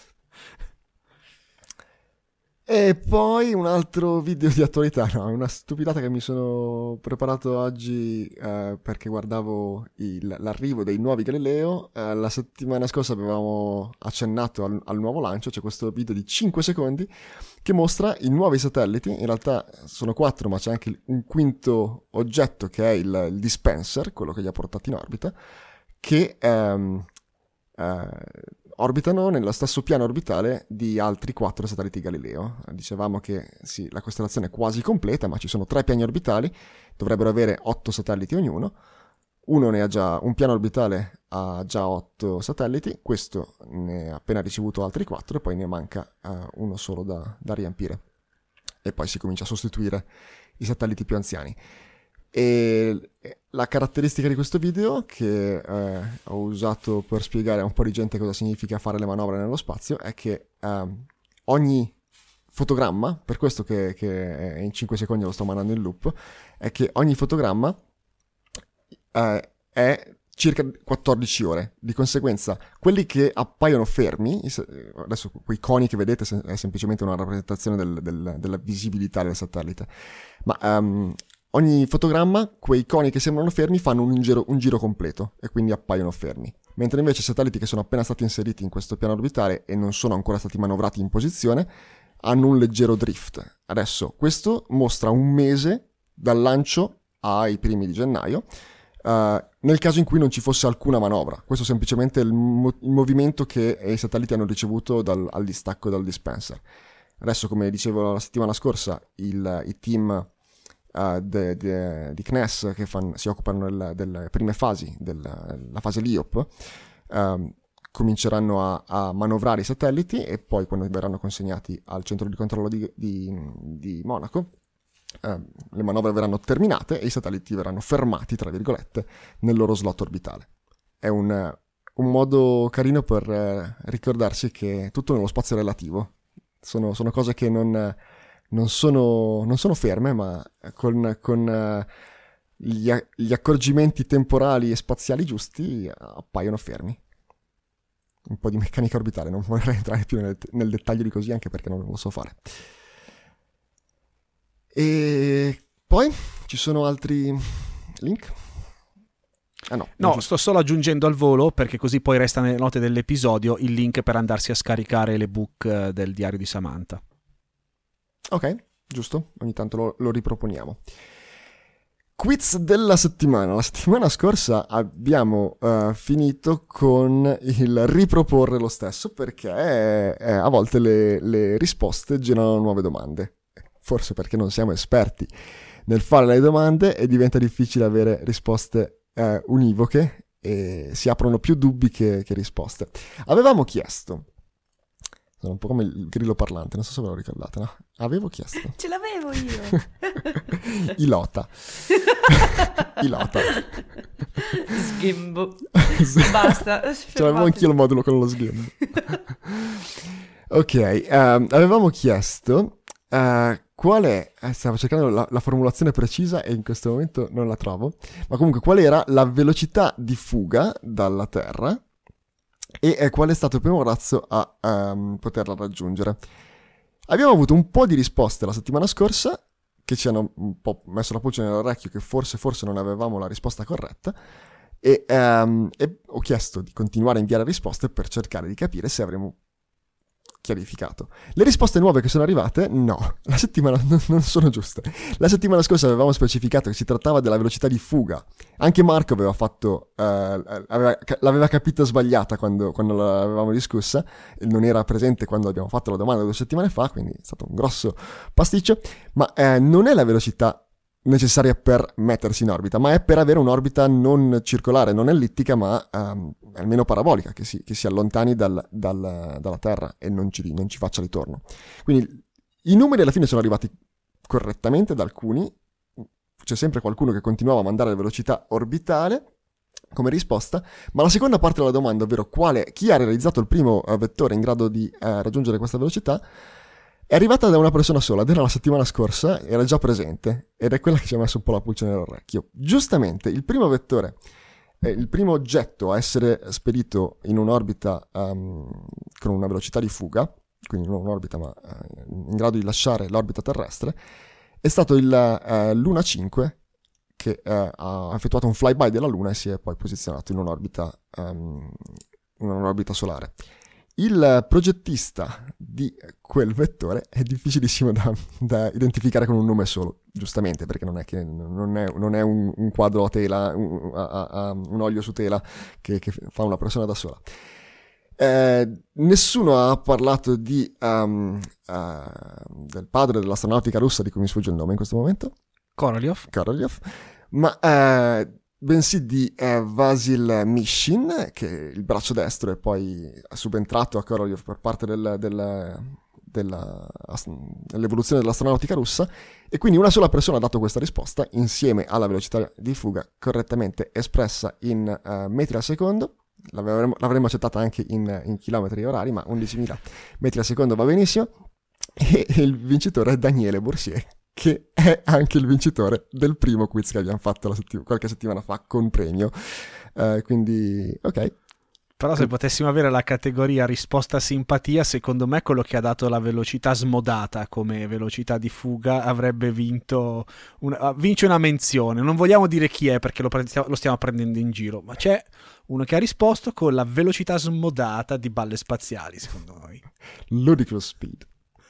E poi un altro video di attualità, no, una stupidata che mi sono preparato oggi perché guardavo l'arrivo dei nuovi Galileo. La settimana scorsa avevamo accennato al nuovo lancio, c'è questo video di 5 secondi che mostra i nuovi satelliti. In realtà sono 4, ma c'è anche un quinto oggetto che è il dispenser, quello che li ha portati in orbita, che... orbitano nello stesso piano orbitale di altri 4 satelliti Galileo. Dicevamo che sì, la costellazione è quasi completa, ma ci sono 3 piani orbitali, dovrebbero avere 8 satelliti ognuno. Un piano orbitale ha già 8 satelliti, questo ne ha appena ricevuto altri 4 e poi ne manca uno solo da riempire. E poi si comincia a sostituire i satelliti più anziani. E la caratteristica di questo video, che ho usato per spiegare a un po' di gente cosa significa fare le manovre nello spazio, è che ogni fotogramma, per questo che in 5 secondi lo sto mandando in loop, è che ogni fotogramma è circa 14 ore. Di conseguenza, quelli che appaiono fermi, adesso quei coni che vedete è semplicemente una rappresentazione della visibilità del satellite, ma ogni fotogramma, quei coni che sembrano fermi fanno un giro completo e quindi appaiono fermi. Mentre invece i satelliti che sono appena stati inseriti in questo piano orbitale e non sono ancora stati manovrati in posizione hanno un leggero drift. Adesso questo mostra un mese dal lancio ai primi di gennaio, nel caso in cui non ci fosse alcuna manovra. Questo è semplicemente il movimento che i satelliti hanno ricevuto al distacco dal dispenser. Adesso, come dicevo la settimana scorsa, i team di CNES che si occupano delle prime fasi, la fase LEOP, cominceranno a manovrare i satelliti e poi, quando verranno consegnati al centro di controllo di Monaco, le manovre verranno terminate e i satelliti verranno fermati, tra virgolette, nel loro slot orbitale. È un modo carino per ricordarsi che tutto nello spazio è relativo. Sono cose che non sono ferme, ma con gli accorgimenti temporali e spaziali giusti appaiono fermi. Un po' di meccanica orbitale, non vorrei entrare più nel dettaglio di così, anche perché non lo so fare. E poi ci sono altri link? No, sto solo aggiungendo al volo, perché così poi resta nelle note dell'episodio il link per andarsi a scaricare l'ebook del diario di Samantha. Ok, giusto, ogni tanto lo riproponiamo. Quiz della settimana. La settimana scorsa abbiamo finito con il riproporre lo stesso, perché a volte le risposte generano nuove domande. Forse perché non siamo esperti nel fare le domande e diventa difficile avere risposte univoche e si aprono più dubbi che risposte. Avevamo chiesto, sono un po' come il grillo parlante, non so se ve lo ricordate, no? Avevo chiesto. Ce l'avevo io. Ilota. Sghimbo. Basta. Ce l'avevo anch'io il modulo con lo sghimbo. Ok, avevamo chiesto qual è, stavo cercando la formulazione precisa e in questo momento non la trovo, ma comunque qual era la velocità di fuga dalla Terra e qual è stato il primo razzo a poterla raggiungere. Abbiamo avuto un po' di risposte la settimana scorsa che ci hanno un po' messo la pulce nell'orecchio che forse non avevamo la risposta corretta e ho chiesto di continuare a inviare risposte per cercare di capire se avremo chiarificato. Le risposte nuove che sono arrivate, no, la settimana non sono giuste. La settimana scorsa avevamo specificato che si trattava della velocità di fuga. Anche Marco aveva fatto l'aveva capita sbagliata quando l'avevamo discussa, non era presente quando abbiamo fatto la domanda 2 settimane fa, quindi è stato un grosso pasticcio, ma non è la velocità necessaria per mettersi in orbita, ma è per avere un'orbita non circolare, non ellittica, ma almeno parabolica, che si allontani dalla Terra e non ci faccia ritorno. Quindi i numeri alla fine sono arrivati correttamente da alcuni, c'è sempre qualcuno che continuava a mandare la velocità orbitale come risposta, ma la seconda parte della domanda, ovvero chi ha realizzato il primo vettore in grado di raggiungere questa velocità, è arrivata da una persona sola, ed era la settimana scorsa, era già presente, ed è quella che ci ha messo un po' la pulce nell'orecchio. Giustamente, il primo vettore, il primo oggetto a essere spedito in un'orbita con una velocità di fuga, quindi non un'orbita ma in grado di lasciare l'orbita terrestre, è stato il Luna 5, che ha effettuato un flyby della Luna e si è poi posizionato in un'orbita solare. Il progettista di quel vettore è difficilissimo da identificare con un nome solo, giustamente, perché non è un quadro a tela, un olio su tela che fa una persona da sola. Nessuno ha parlato del padre dell'astronautica russa, di cui mi sfugge il nome in questo momento. Korolev, ma bensì di Vasil Mishin, che è il braccio destro e poi è subentrato a Korolev per parte dell'evoluzione dell'astronautica russa, e quindi una sola persona ha dato questa risposta insieme alla velocità di fuga correttamente espressa in metri al secondo. L'avremmo accettata anche in chilometri orari, ma 11.000 metri al secondo va benissimo. E il vincitore è Daniele Boursier, che è anche il vincitore del primo quiz che abbiamo fatto qualche settimana fa con premio. Quindi, ok. Però se potessimo avere la categoria risposta simpatia, secondo me quello che ha dato la velocità smodata come velocità di fuga avrebbe vince una menzione. Non vogliamo dire chi è perché lo stiamo prendendo in giro, ma c'è uno che ha risposto con la velocità smodata di balle spaziali, secondo noi. Ludicrous speed.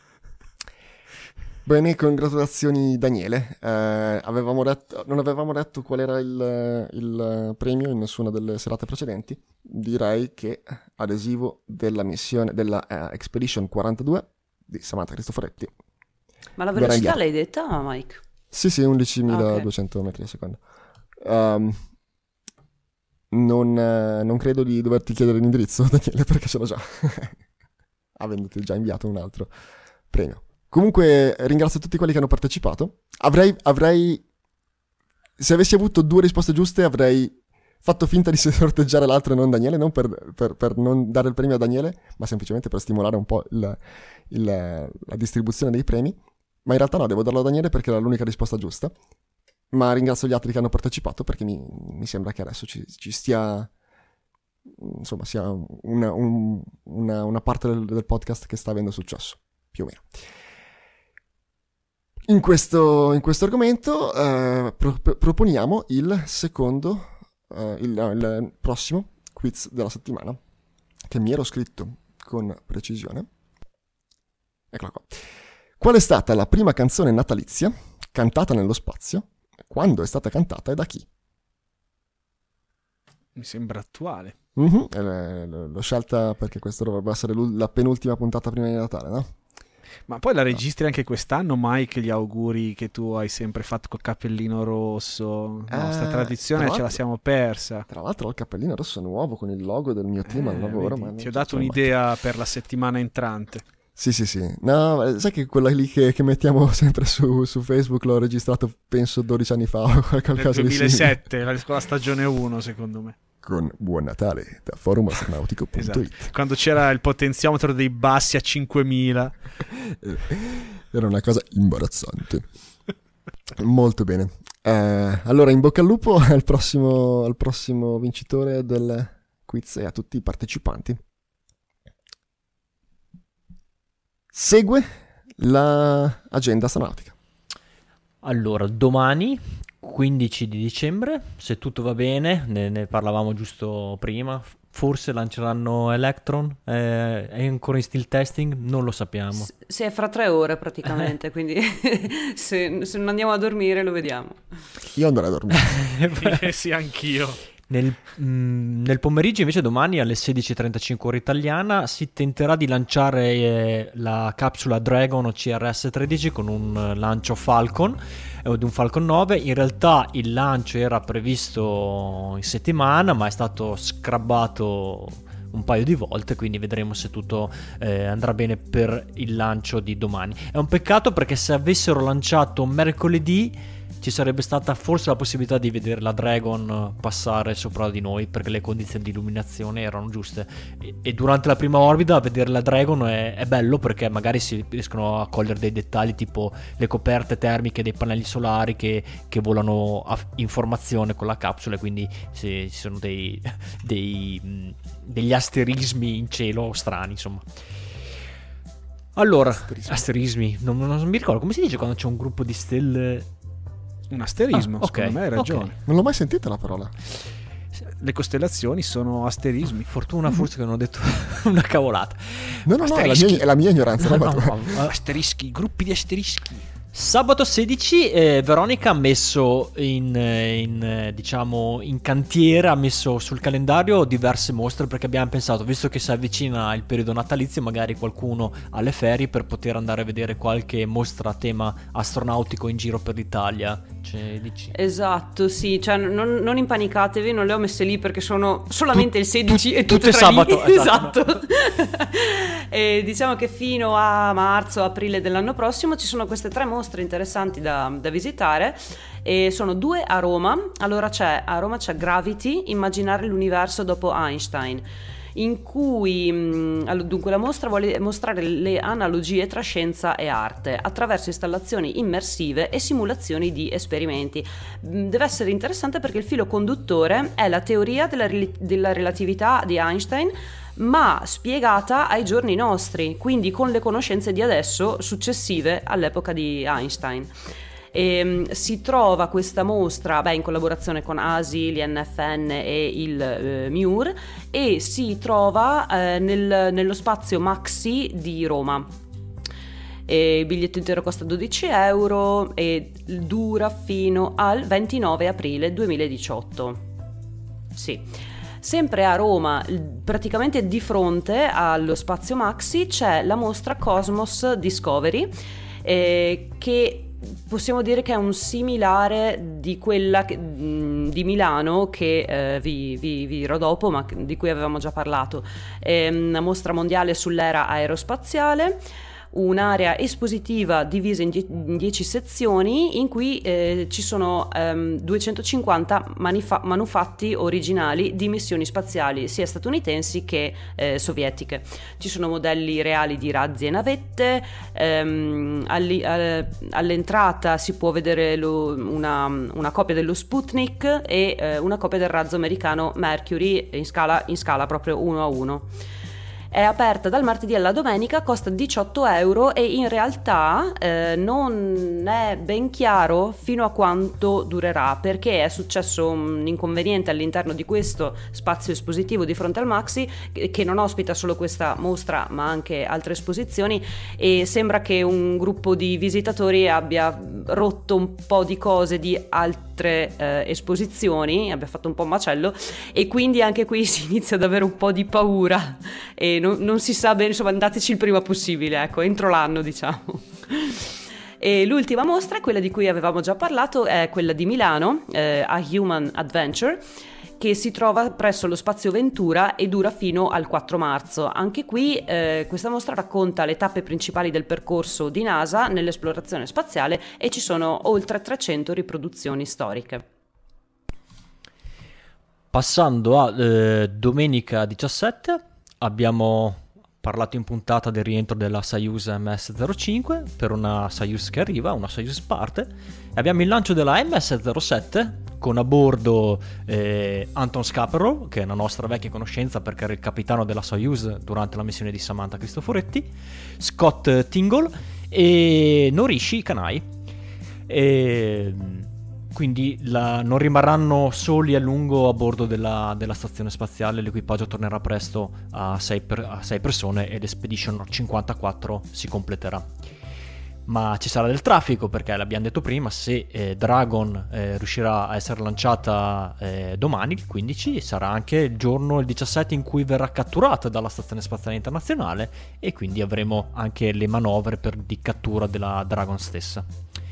Bene, congratulazioni Daniele. Non avevamo detto qual era il premio in nessuna delle serate precedenti. Direi che adesivo della missione della Expedition 42 di Samantha Cristoforetti. Ma la velocità l'hai detta, Mike? Sì, 11.200 metri al secondo. Non credo di doverti chiedere l'indirizzo, Daniele, perché ce l'ho già, avendoti già inviato un altro premio. Comunque ringrazio tutti quelli che hanno partecipato. Se avessi avuto 2 risposte giuste avrei fatto finta di sorteggiare l'altro e non Daniele, non per non dare il premio a Daniele, ma semplicemente per stimolare un po' la distribuzione dei premi. Ma in realtà no, devo darlo a Daniele perché era l'unica risposta giusta. Ma ringrazio gli altri che hanno partecipato perché mi sembra che adesso ci stia, insomma, sia una parte del podcast che sta avendo successo, più o meno. In questo argomento proponiamo il prossimo quiz della settimana, che mi ero scritto con precisione. Eccola qua. Qual è stata la prima canzone natalizia cantata nello spazio? Quando è stata cantata e da chi? Mi sembra attuale. L'ho scelta perché questa dovrebbe essere la penultima puntata prima di Natale, no? Ma poi la registri anche quest'anno, Mike, gli auguri che tu hai sempre fatto col cappellino rosso? No, sta tradizione ce la siamo persa. Tra l'altro ho il cappellino rosso nuovo con il logo del mio team al lavoro. Vedi, ti ho dato un'idea per la settimana entrante. Sì. No, sai che quella lì che mettiamo sempre su Facebook l'ho registrato penso 12 anni fa o qualcosa nel di 2007, la stagione 1 secondo me. Con Buon Natale da forumastronautico.it. Esatto. Quando c'era il potenziometro dei bassi a 5000. Era una cosa imbarazzante. Molto bene. Allora, in bocca al lupo al prossimo vincitore del quiz e a tutti i partecipanti. Segue l'agenda astronautica. Allora, domani 15 di dicembre, se tutto va bene, ne parlavamo giusto prima, forse lanceranno Electron, è ancora in still testing, non lo sappiamo. Sì, è fra 3 ore praticamente, quindi se non andiamo a dormire lo vediamo. Io andrò a dormire. Sì, anch'io. Nel pomeriggio invece domani alle 16:35 ora italiana si tenterà di lanciare la capsula Dragon o CRS-13 con un lancio Falcon o di un Falcon 9. In realtà il lancio era previsto in settimana ma è stato scrabbato un paio di volte, quindi vedremo se tutto andrà bene per il lancio di domani. È un peccato perché se avessero lanciato mercoledì ci sarebbe stata forse la possibilità di vedere la Dragon passare sopra di noi perché le condizioni di illuminazione erano giuste e durante la prima orbita vedere la Dragon è bello perché magari si riescono a cogliere dei dettagli tipo le coperte termiche dei pannelli solari che volano in formazione con la capsula, quindi ci sono degli asterismi in cielo strani, insomma. Allora, asterismi, non mi ricordo come si dice quando c'è un gruppo di stelle. Un asterismo, secondo me hai ragione. Okay. Non l'ho mai sentita la parola. Le costellazioni sono asterismi. Fortuna forse che non ho detto una cavolata. No, è la mia ignoranza. No. Asterischi, gruppi di asterischi. Sabato 16 Veronica ha messo in cantiere, ha messo sul calendario diverse mostre perché abbiamo pensato, visto che si avvicina il periodo natalizio, magari qualcuno ha le ferie per poter andare a vedere qualche mostra a tema astronautico in giro per l'Italia. Dici? Esatto, sì, cioè non impanicatevi, non le ho messe lì perché sono solamente il 16 e tutte sabato. Lì. Esatto. E diciamo che fino a marzo-aprile dell'anno prossimo ci sono queste 3 mostre interessanti da visitare e sono 2 a Roma. Allora a Roma c'è Gravity, immaginare l'universo dopo Einstein, in cui dunque la mostra vuole mostrare le analogie tra scienza e arte attraverso installazioni immersive e simulazioni di esperimenti. Deve essere interessante perché il filo conduttore è la teoria della relatività di Einstein, ma spiegata ai giorni nostri, quindi con le conoscenze di adesso successive all'epoca di Einstein. E si trova questa mostra in collaborazione con ASI, l'INFN e il MIUR, e si trova nello spazio Maxi di Roma. E il biglietto intero costa 12 euro e dura fino al 29 aprile 2018. Sì. Sempre a Roma, praticamente di fronte allo spazio Maxi, c'è la mostra Cosmos Discovery, che possiamo dire che è un similare di quella di Milano che vi dirò dopo, ma di cui avevamo già parlato. È una mostra mondiale sull'era aerospaziale, un'area espositiva divisa in 10 sezioni in cui ci sono 250 manufatti originali di missioni spaziali sia statunitensi che sovietiche. Ci sono modelli reali di razzi e navette, all'entrata si può vedere una copia dello Sputnik e una copia del razzo americano Mercury in scala proprio 1:1. È aperta dal martedì alla domenica, costa 18 euro e in realtà non è ben chiaro fino a quanto durerà, perché è successo un inconveniente all'interno di questo spazio espositivo di fronte al Maxi che non ospita solo questa mostra ma anche altre esposizioni, e sembra che un gruppo di visitatori abbia rotto un po' di cose di altre esposizioni, abbia fatto un po' un macello, e quindi anche qui si inizia ad avere un po' di paura e non si sa bene, insomma andateci il prima possibile, ecco, entro l'anno diciamo. E l'ultima mostra, quella di cui avevamo già parlato, è quella di Milano, A Human Adventure, che si trova presso lo Spazio Ventura e dura fino al 4 marzo. Anche qui questa mostra racconta le tappe principali del percorso di NASA nell'esplorazione spaziale e ci sono oltre 300 riproduzioni storiche. Passando a domenica 17, abbiamo parlato in puntata del rientro della Soyuz MS-05 per una Soyuz che arriva, una Soyuz parte, e abbiamo il lancio della MS-07 con a bordo Anton Skaparov, che è una nostra vecchia conoscenza perché era il capitano della Soyuz durante la missione di Samantha Cristoforetti, Scott Tingle e Norishi Kanai. Quindi non rimarranno soli a lungo a bordo della stazione spaziale, l'equipaggio tornerà presto a 6 persone e l'Expedition 54 si completerà. Ma ci sarà del traffico perché, l'abbiamo detto prima, se Dragon riuscirà a essere lanciata domani, il 15, sarà anche il giorno, il 17, in cui verrà catturata dalla Stazione Spaziale Internazionale, e quindi avremo anche le manovre di cattura della Dragon stessa.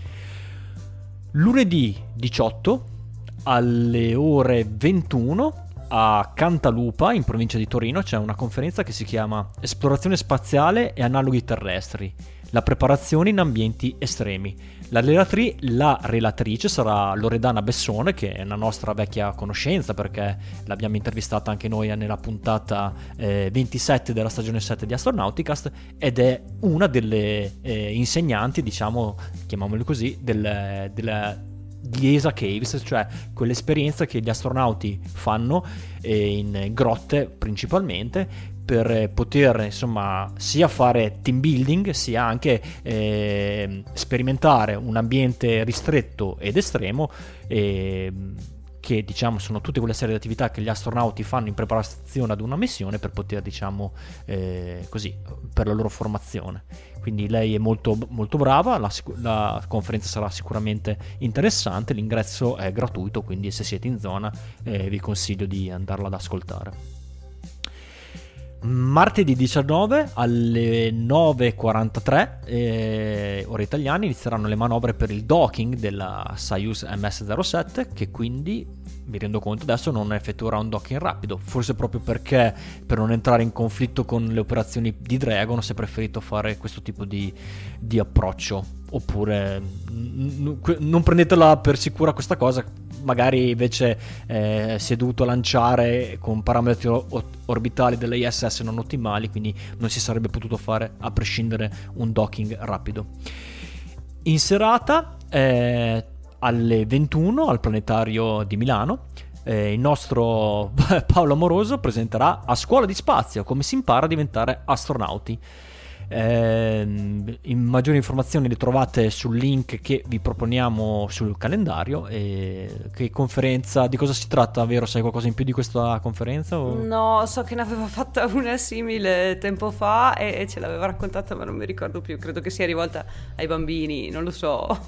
Lunedì 18 alle ore 21 a Cantalupa, in provincia di Torino, c'è una conferenza che si chiama Esplorazione spaziale e analoghi terrestri, la preparazione in ambienti estremi. La relatrice sarà Loredana Bessone, che è una nostra vecchia conoscenza perché l'abbiamo intervistata anche noi nella puntata 27 della stagione 7 di Astronauticast, ed è una delle insegnanti, diciamo, chiamiamole così, di ESA Caves, cioè quell'esperienza che gli astronauti fanno in grotte principalmente, per poter, insomma, sia fare team building sia anche sperimentare un ambiente ristretto ed estremo, che, diciamo, sono tutte quelle serie di attività che gli astronauti fanno in preparazione ad una missione per poter, diciamo, così, per la loro formazione. Quindi lei è molto, molto brava, la conferenza sarà sicuramente interessante, l'ingresso è gratuito, quindi se siete in zona vi consiglio di andarla ad ascoltare. Martedì 19 alle 9:43 ore italiane inizieranno le manovre per il docking della Soyuz MS-07, che quindi, mi rendo conto adesso, non effettuerà un docking rapido, forse proprio perché, per non entrare in conflitto con le operazioni di Dragon, si è preferito fare questo tipo di approccio. Oppure non prendetela per sicura questa cosa, magari invece si è dovuto lanciare con parametri orbitali delle ISS non ottimali, quindi non si sarebbe potuto fare a prescindere un docking rapido. In serata alle 21 al Planetario di Milano il nostro Paolo Amoroso presenterà A Scuola di Spazio, come si impara a diventare astronauti. Maggiori informazioni le trovate sul link che vi proponiamo sul calendario. Che conferenza, di cosa si tratta, vero? Sai qualcosa in più di questa conferenza? O? No, so che ne aveva fatta una simile tempo fa e ce l'aveva raccontata, ma non mi ricordo più. Credo che sia rivolta ai bambini, non lo so.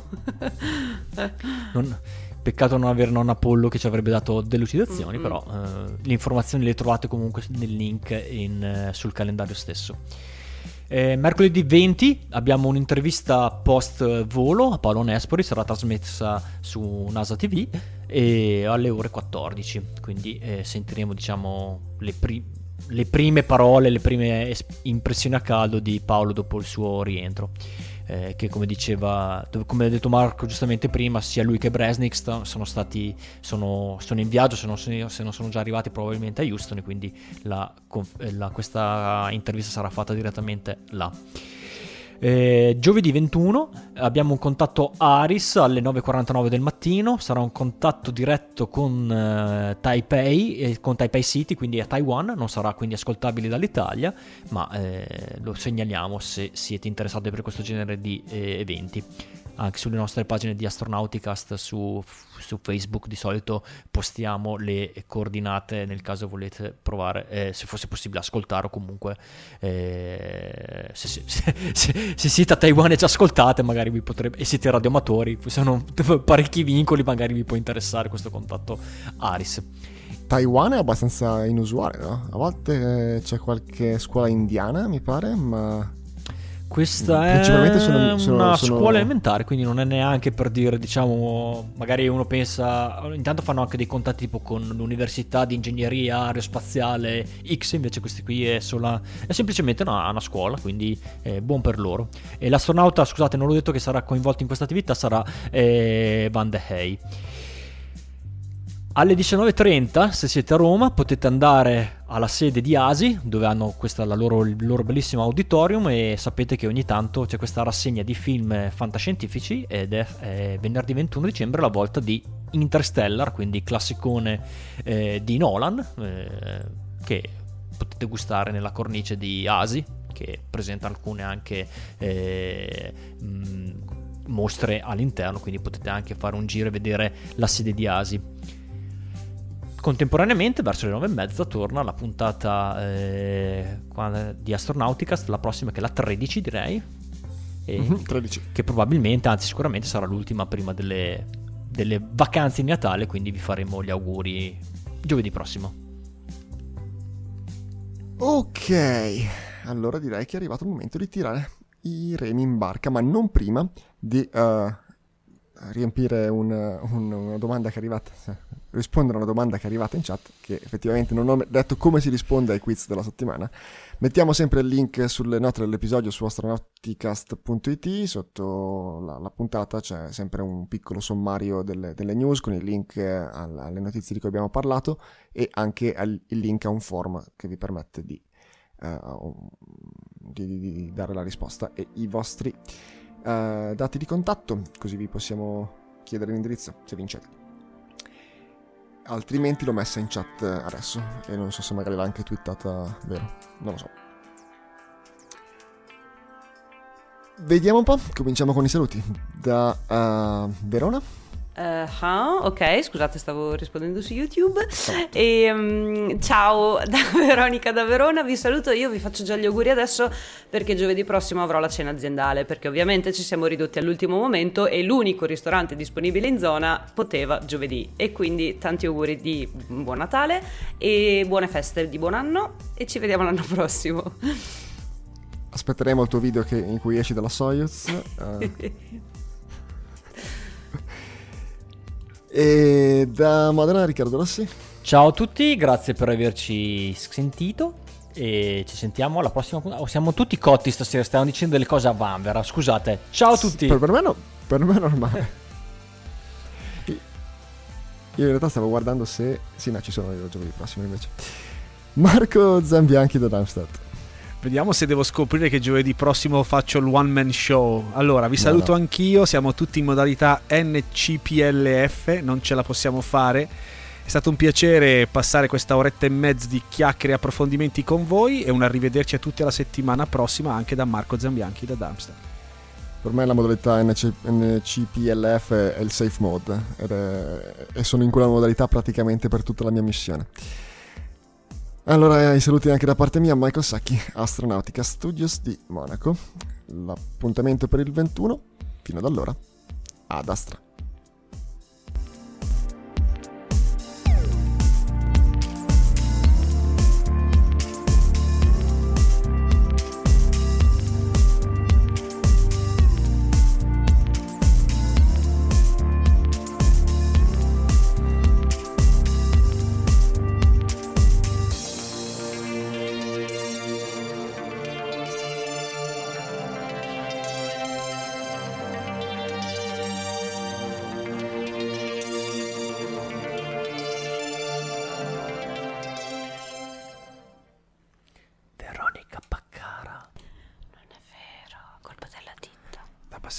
Peccato non avere nonna Apollo che ci avrebbe dato delucidazioni. Mm-hmm. Però le informazioni le trovate comunque nel link sul calendario stesso. Mercoledì 20 abbiamo un'intervista post volo a Paolo Nespori, sarà trasmessa su NASA TV e alle ore 14, quindi sentiremo, diciamo, le prime parole, le prime impressioni a caldo di Paolo dopo il suo rientro. Che come ha detto Marco giustamente prima, sia lui che Bresnik sono in viaggio, se non sono già arrivati probabilmente a Houston, e quindi questa intervista sarà fatta direttamente là. Giovedì 21 abbiamo un contatto Aris alle 9:49 del mattino. Sarà un contatto diretto con Taipei, con Taipei City, quindi a Taiwan. Non sarà quindi ascoltabile dall'Italia, ma lo segnaliamo se siete interessati per questo genere di eventi. Anche sulle nostre pagine di Astronauticast su Facebook di solito postiamo le coordinate nel caso volete provare, se fosse possibile, ascoltare, o comunque se siete a Taiwan e ci ascoltate, magari vi potrebbe, e siete radioamatori, sono parecchi vincoli, magari vi può interessare questo contatto Aris. Taiwan è abbastanza inusuale, no? A volte c'è qualche scuola indiana, mi pare, ma questa è una scuola elementare, quindi non è neanche, per dire, diciamo, magari uno pensa, intanto fanno anche dei contatti tipo con l'università di ingegneria aerospaziale X, invece questi qui è semplicemente una scuola, quindi è buon per loro. E l'astronauta, scusate, non l'ho detto, che sarà coinvolto in questa attività sarà Van de Hey. Alle 19:30, se siete a Roma, potete andare alla sede di ASI, dove hanno il loro bellissimo auditorium, e sapete che ogni tanto c'è questa rassegna di film fantascientifici, ed è venerdì 21 dicembre la volta di Interstellar, quindi classicone di Nolan, che potete gustare nella cornice di ASI, che presenta alcune anche mostre all'interno, quindi potete anche fare un giro e vedere la sede di ASI. Contemporaneamente, verso le 9:30, torna la puntata di Astronauticast, la prossima, che è la 13, direi, 13. Che probabilmente, anzi sicuramente, sarà l'ultima prima delle vacanze di Natale, quindi vi faremo gli auguri giovedì prossimo. Ok, allora direi che è arrivato il momento di tirare i remi in barca, ma non prima di riempire una domanda che è arrivata, rispondere a una domanda che è arrivata in chat, che effettivamente non ho detto come si risponde ai quiz della settimana. Mettiamo sempre il link sulle note dell'episodio su astronauticast.it. Sotto la puntata c'è sempre un piccolo sommario delle news con il link alle notizie di cui abbiamo parlato, e anche il link a un form che vi permette di dare la risposta e i vostri dati di contatto, così vi possiamo chiedere l'indirizzo se vincete. Altrimenti l'ho messa in chat adesso, e non so se magari l'ha anche twittata, vero? Non lo so. Vediamo un po', cominciamo con i saluti da Verona. Ok, scusate, stavo rispondendo su YouTube. Ciao da Veronica da Verona, vi saluto. Io vi faccio già gli auguri adesso, perché giovedì prossimo avrò la cena aziendale, perché ovviamente ci siamo ridotti all'ultimo momento e l'unico ristorante disponibile in zona poteva giovedì, e quindi tanti auguri di buon Natale e buone feste di buon anno, e ci vediamo l'anno prossimo. Aspetteremo il tuo video in cui esci dalla Soyuz. E da Modena, Riccardo Rossi. Ciao a tutti, grazie per averci sentito, e ci sentiamo alla prossima puntata. Siamo tutti cotti stasera, stiamo dicendo delle cose a vanvera, scusate. Ciao a tutti. Per me è normale. Io in realtà stavo guardando se... Sì, no, ci sono io giovedì prossimo invece. Marco Zambianchi da Darmstadt. Vediamo se devo scoprire che giovedì prossimo faccio il one man show. Allora, vi saluto anch'io, siamo tutti in modalità NCPLF, non ce la possiamo fare. È stato un piacere passare questa oretta e mezza di chiacchiere e approfondimenti con voi, e un arrivederci a tutti alla settimana prossima, anche da Marco Zambianchi da Darmstadt. Per me la modalità NCPLF è il safe mode, e sono in quella modalità praticamente per tutta la mia missione. Allora, i saluti anche da parte mia, Michael Sacchi, Astronautica Studios di Monaco. L'appuntamento per il 21, fino ad allora, ad Astra.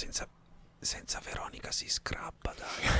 senza Veronica si scrappa, dai.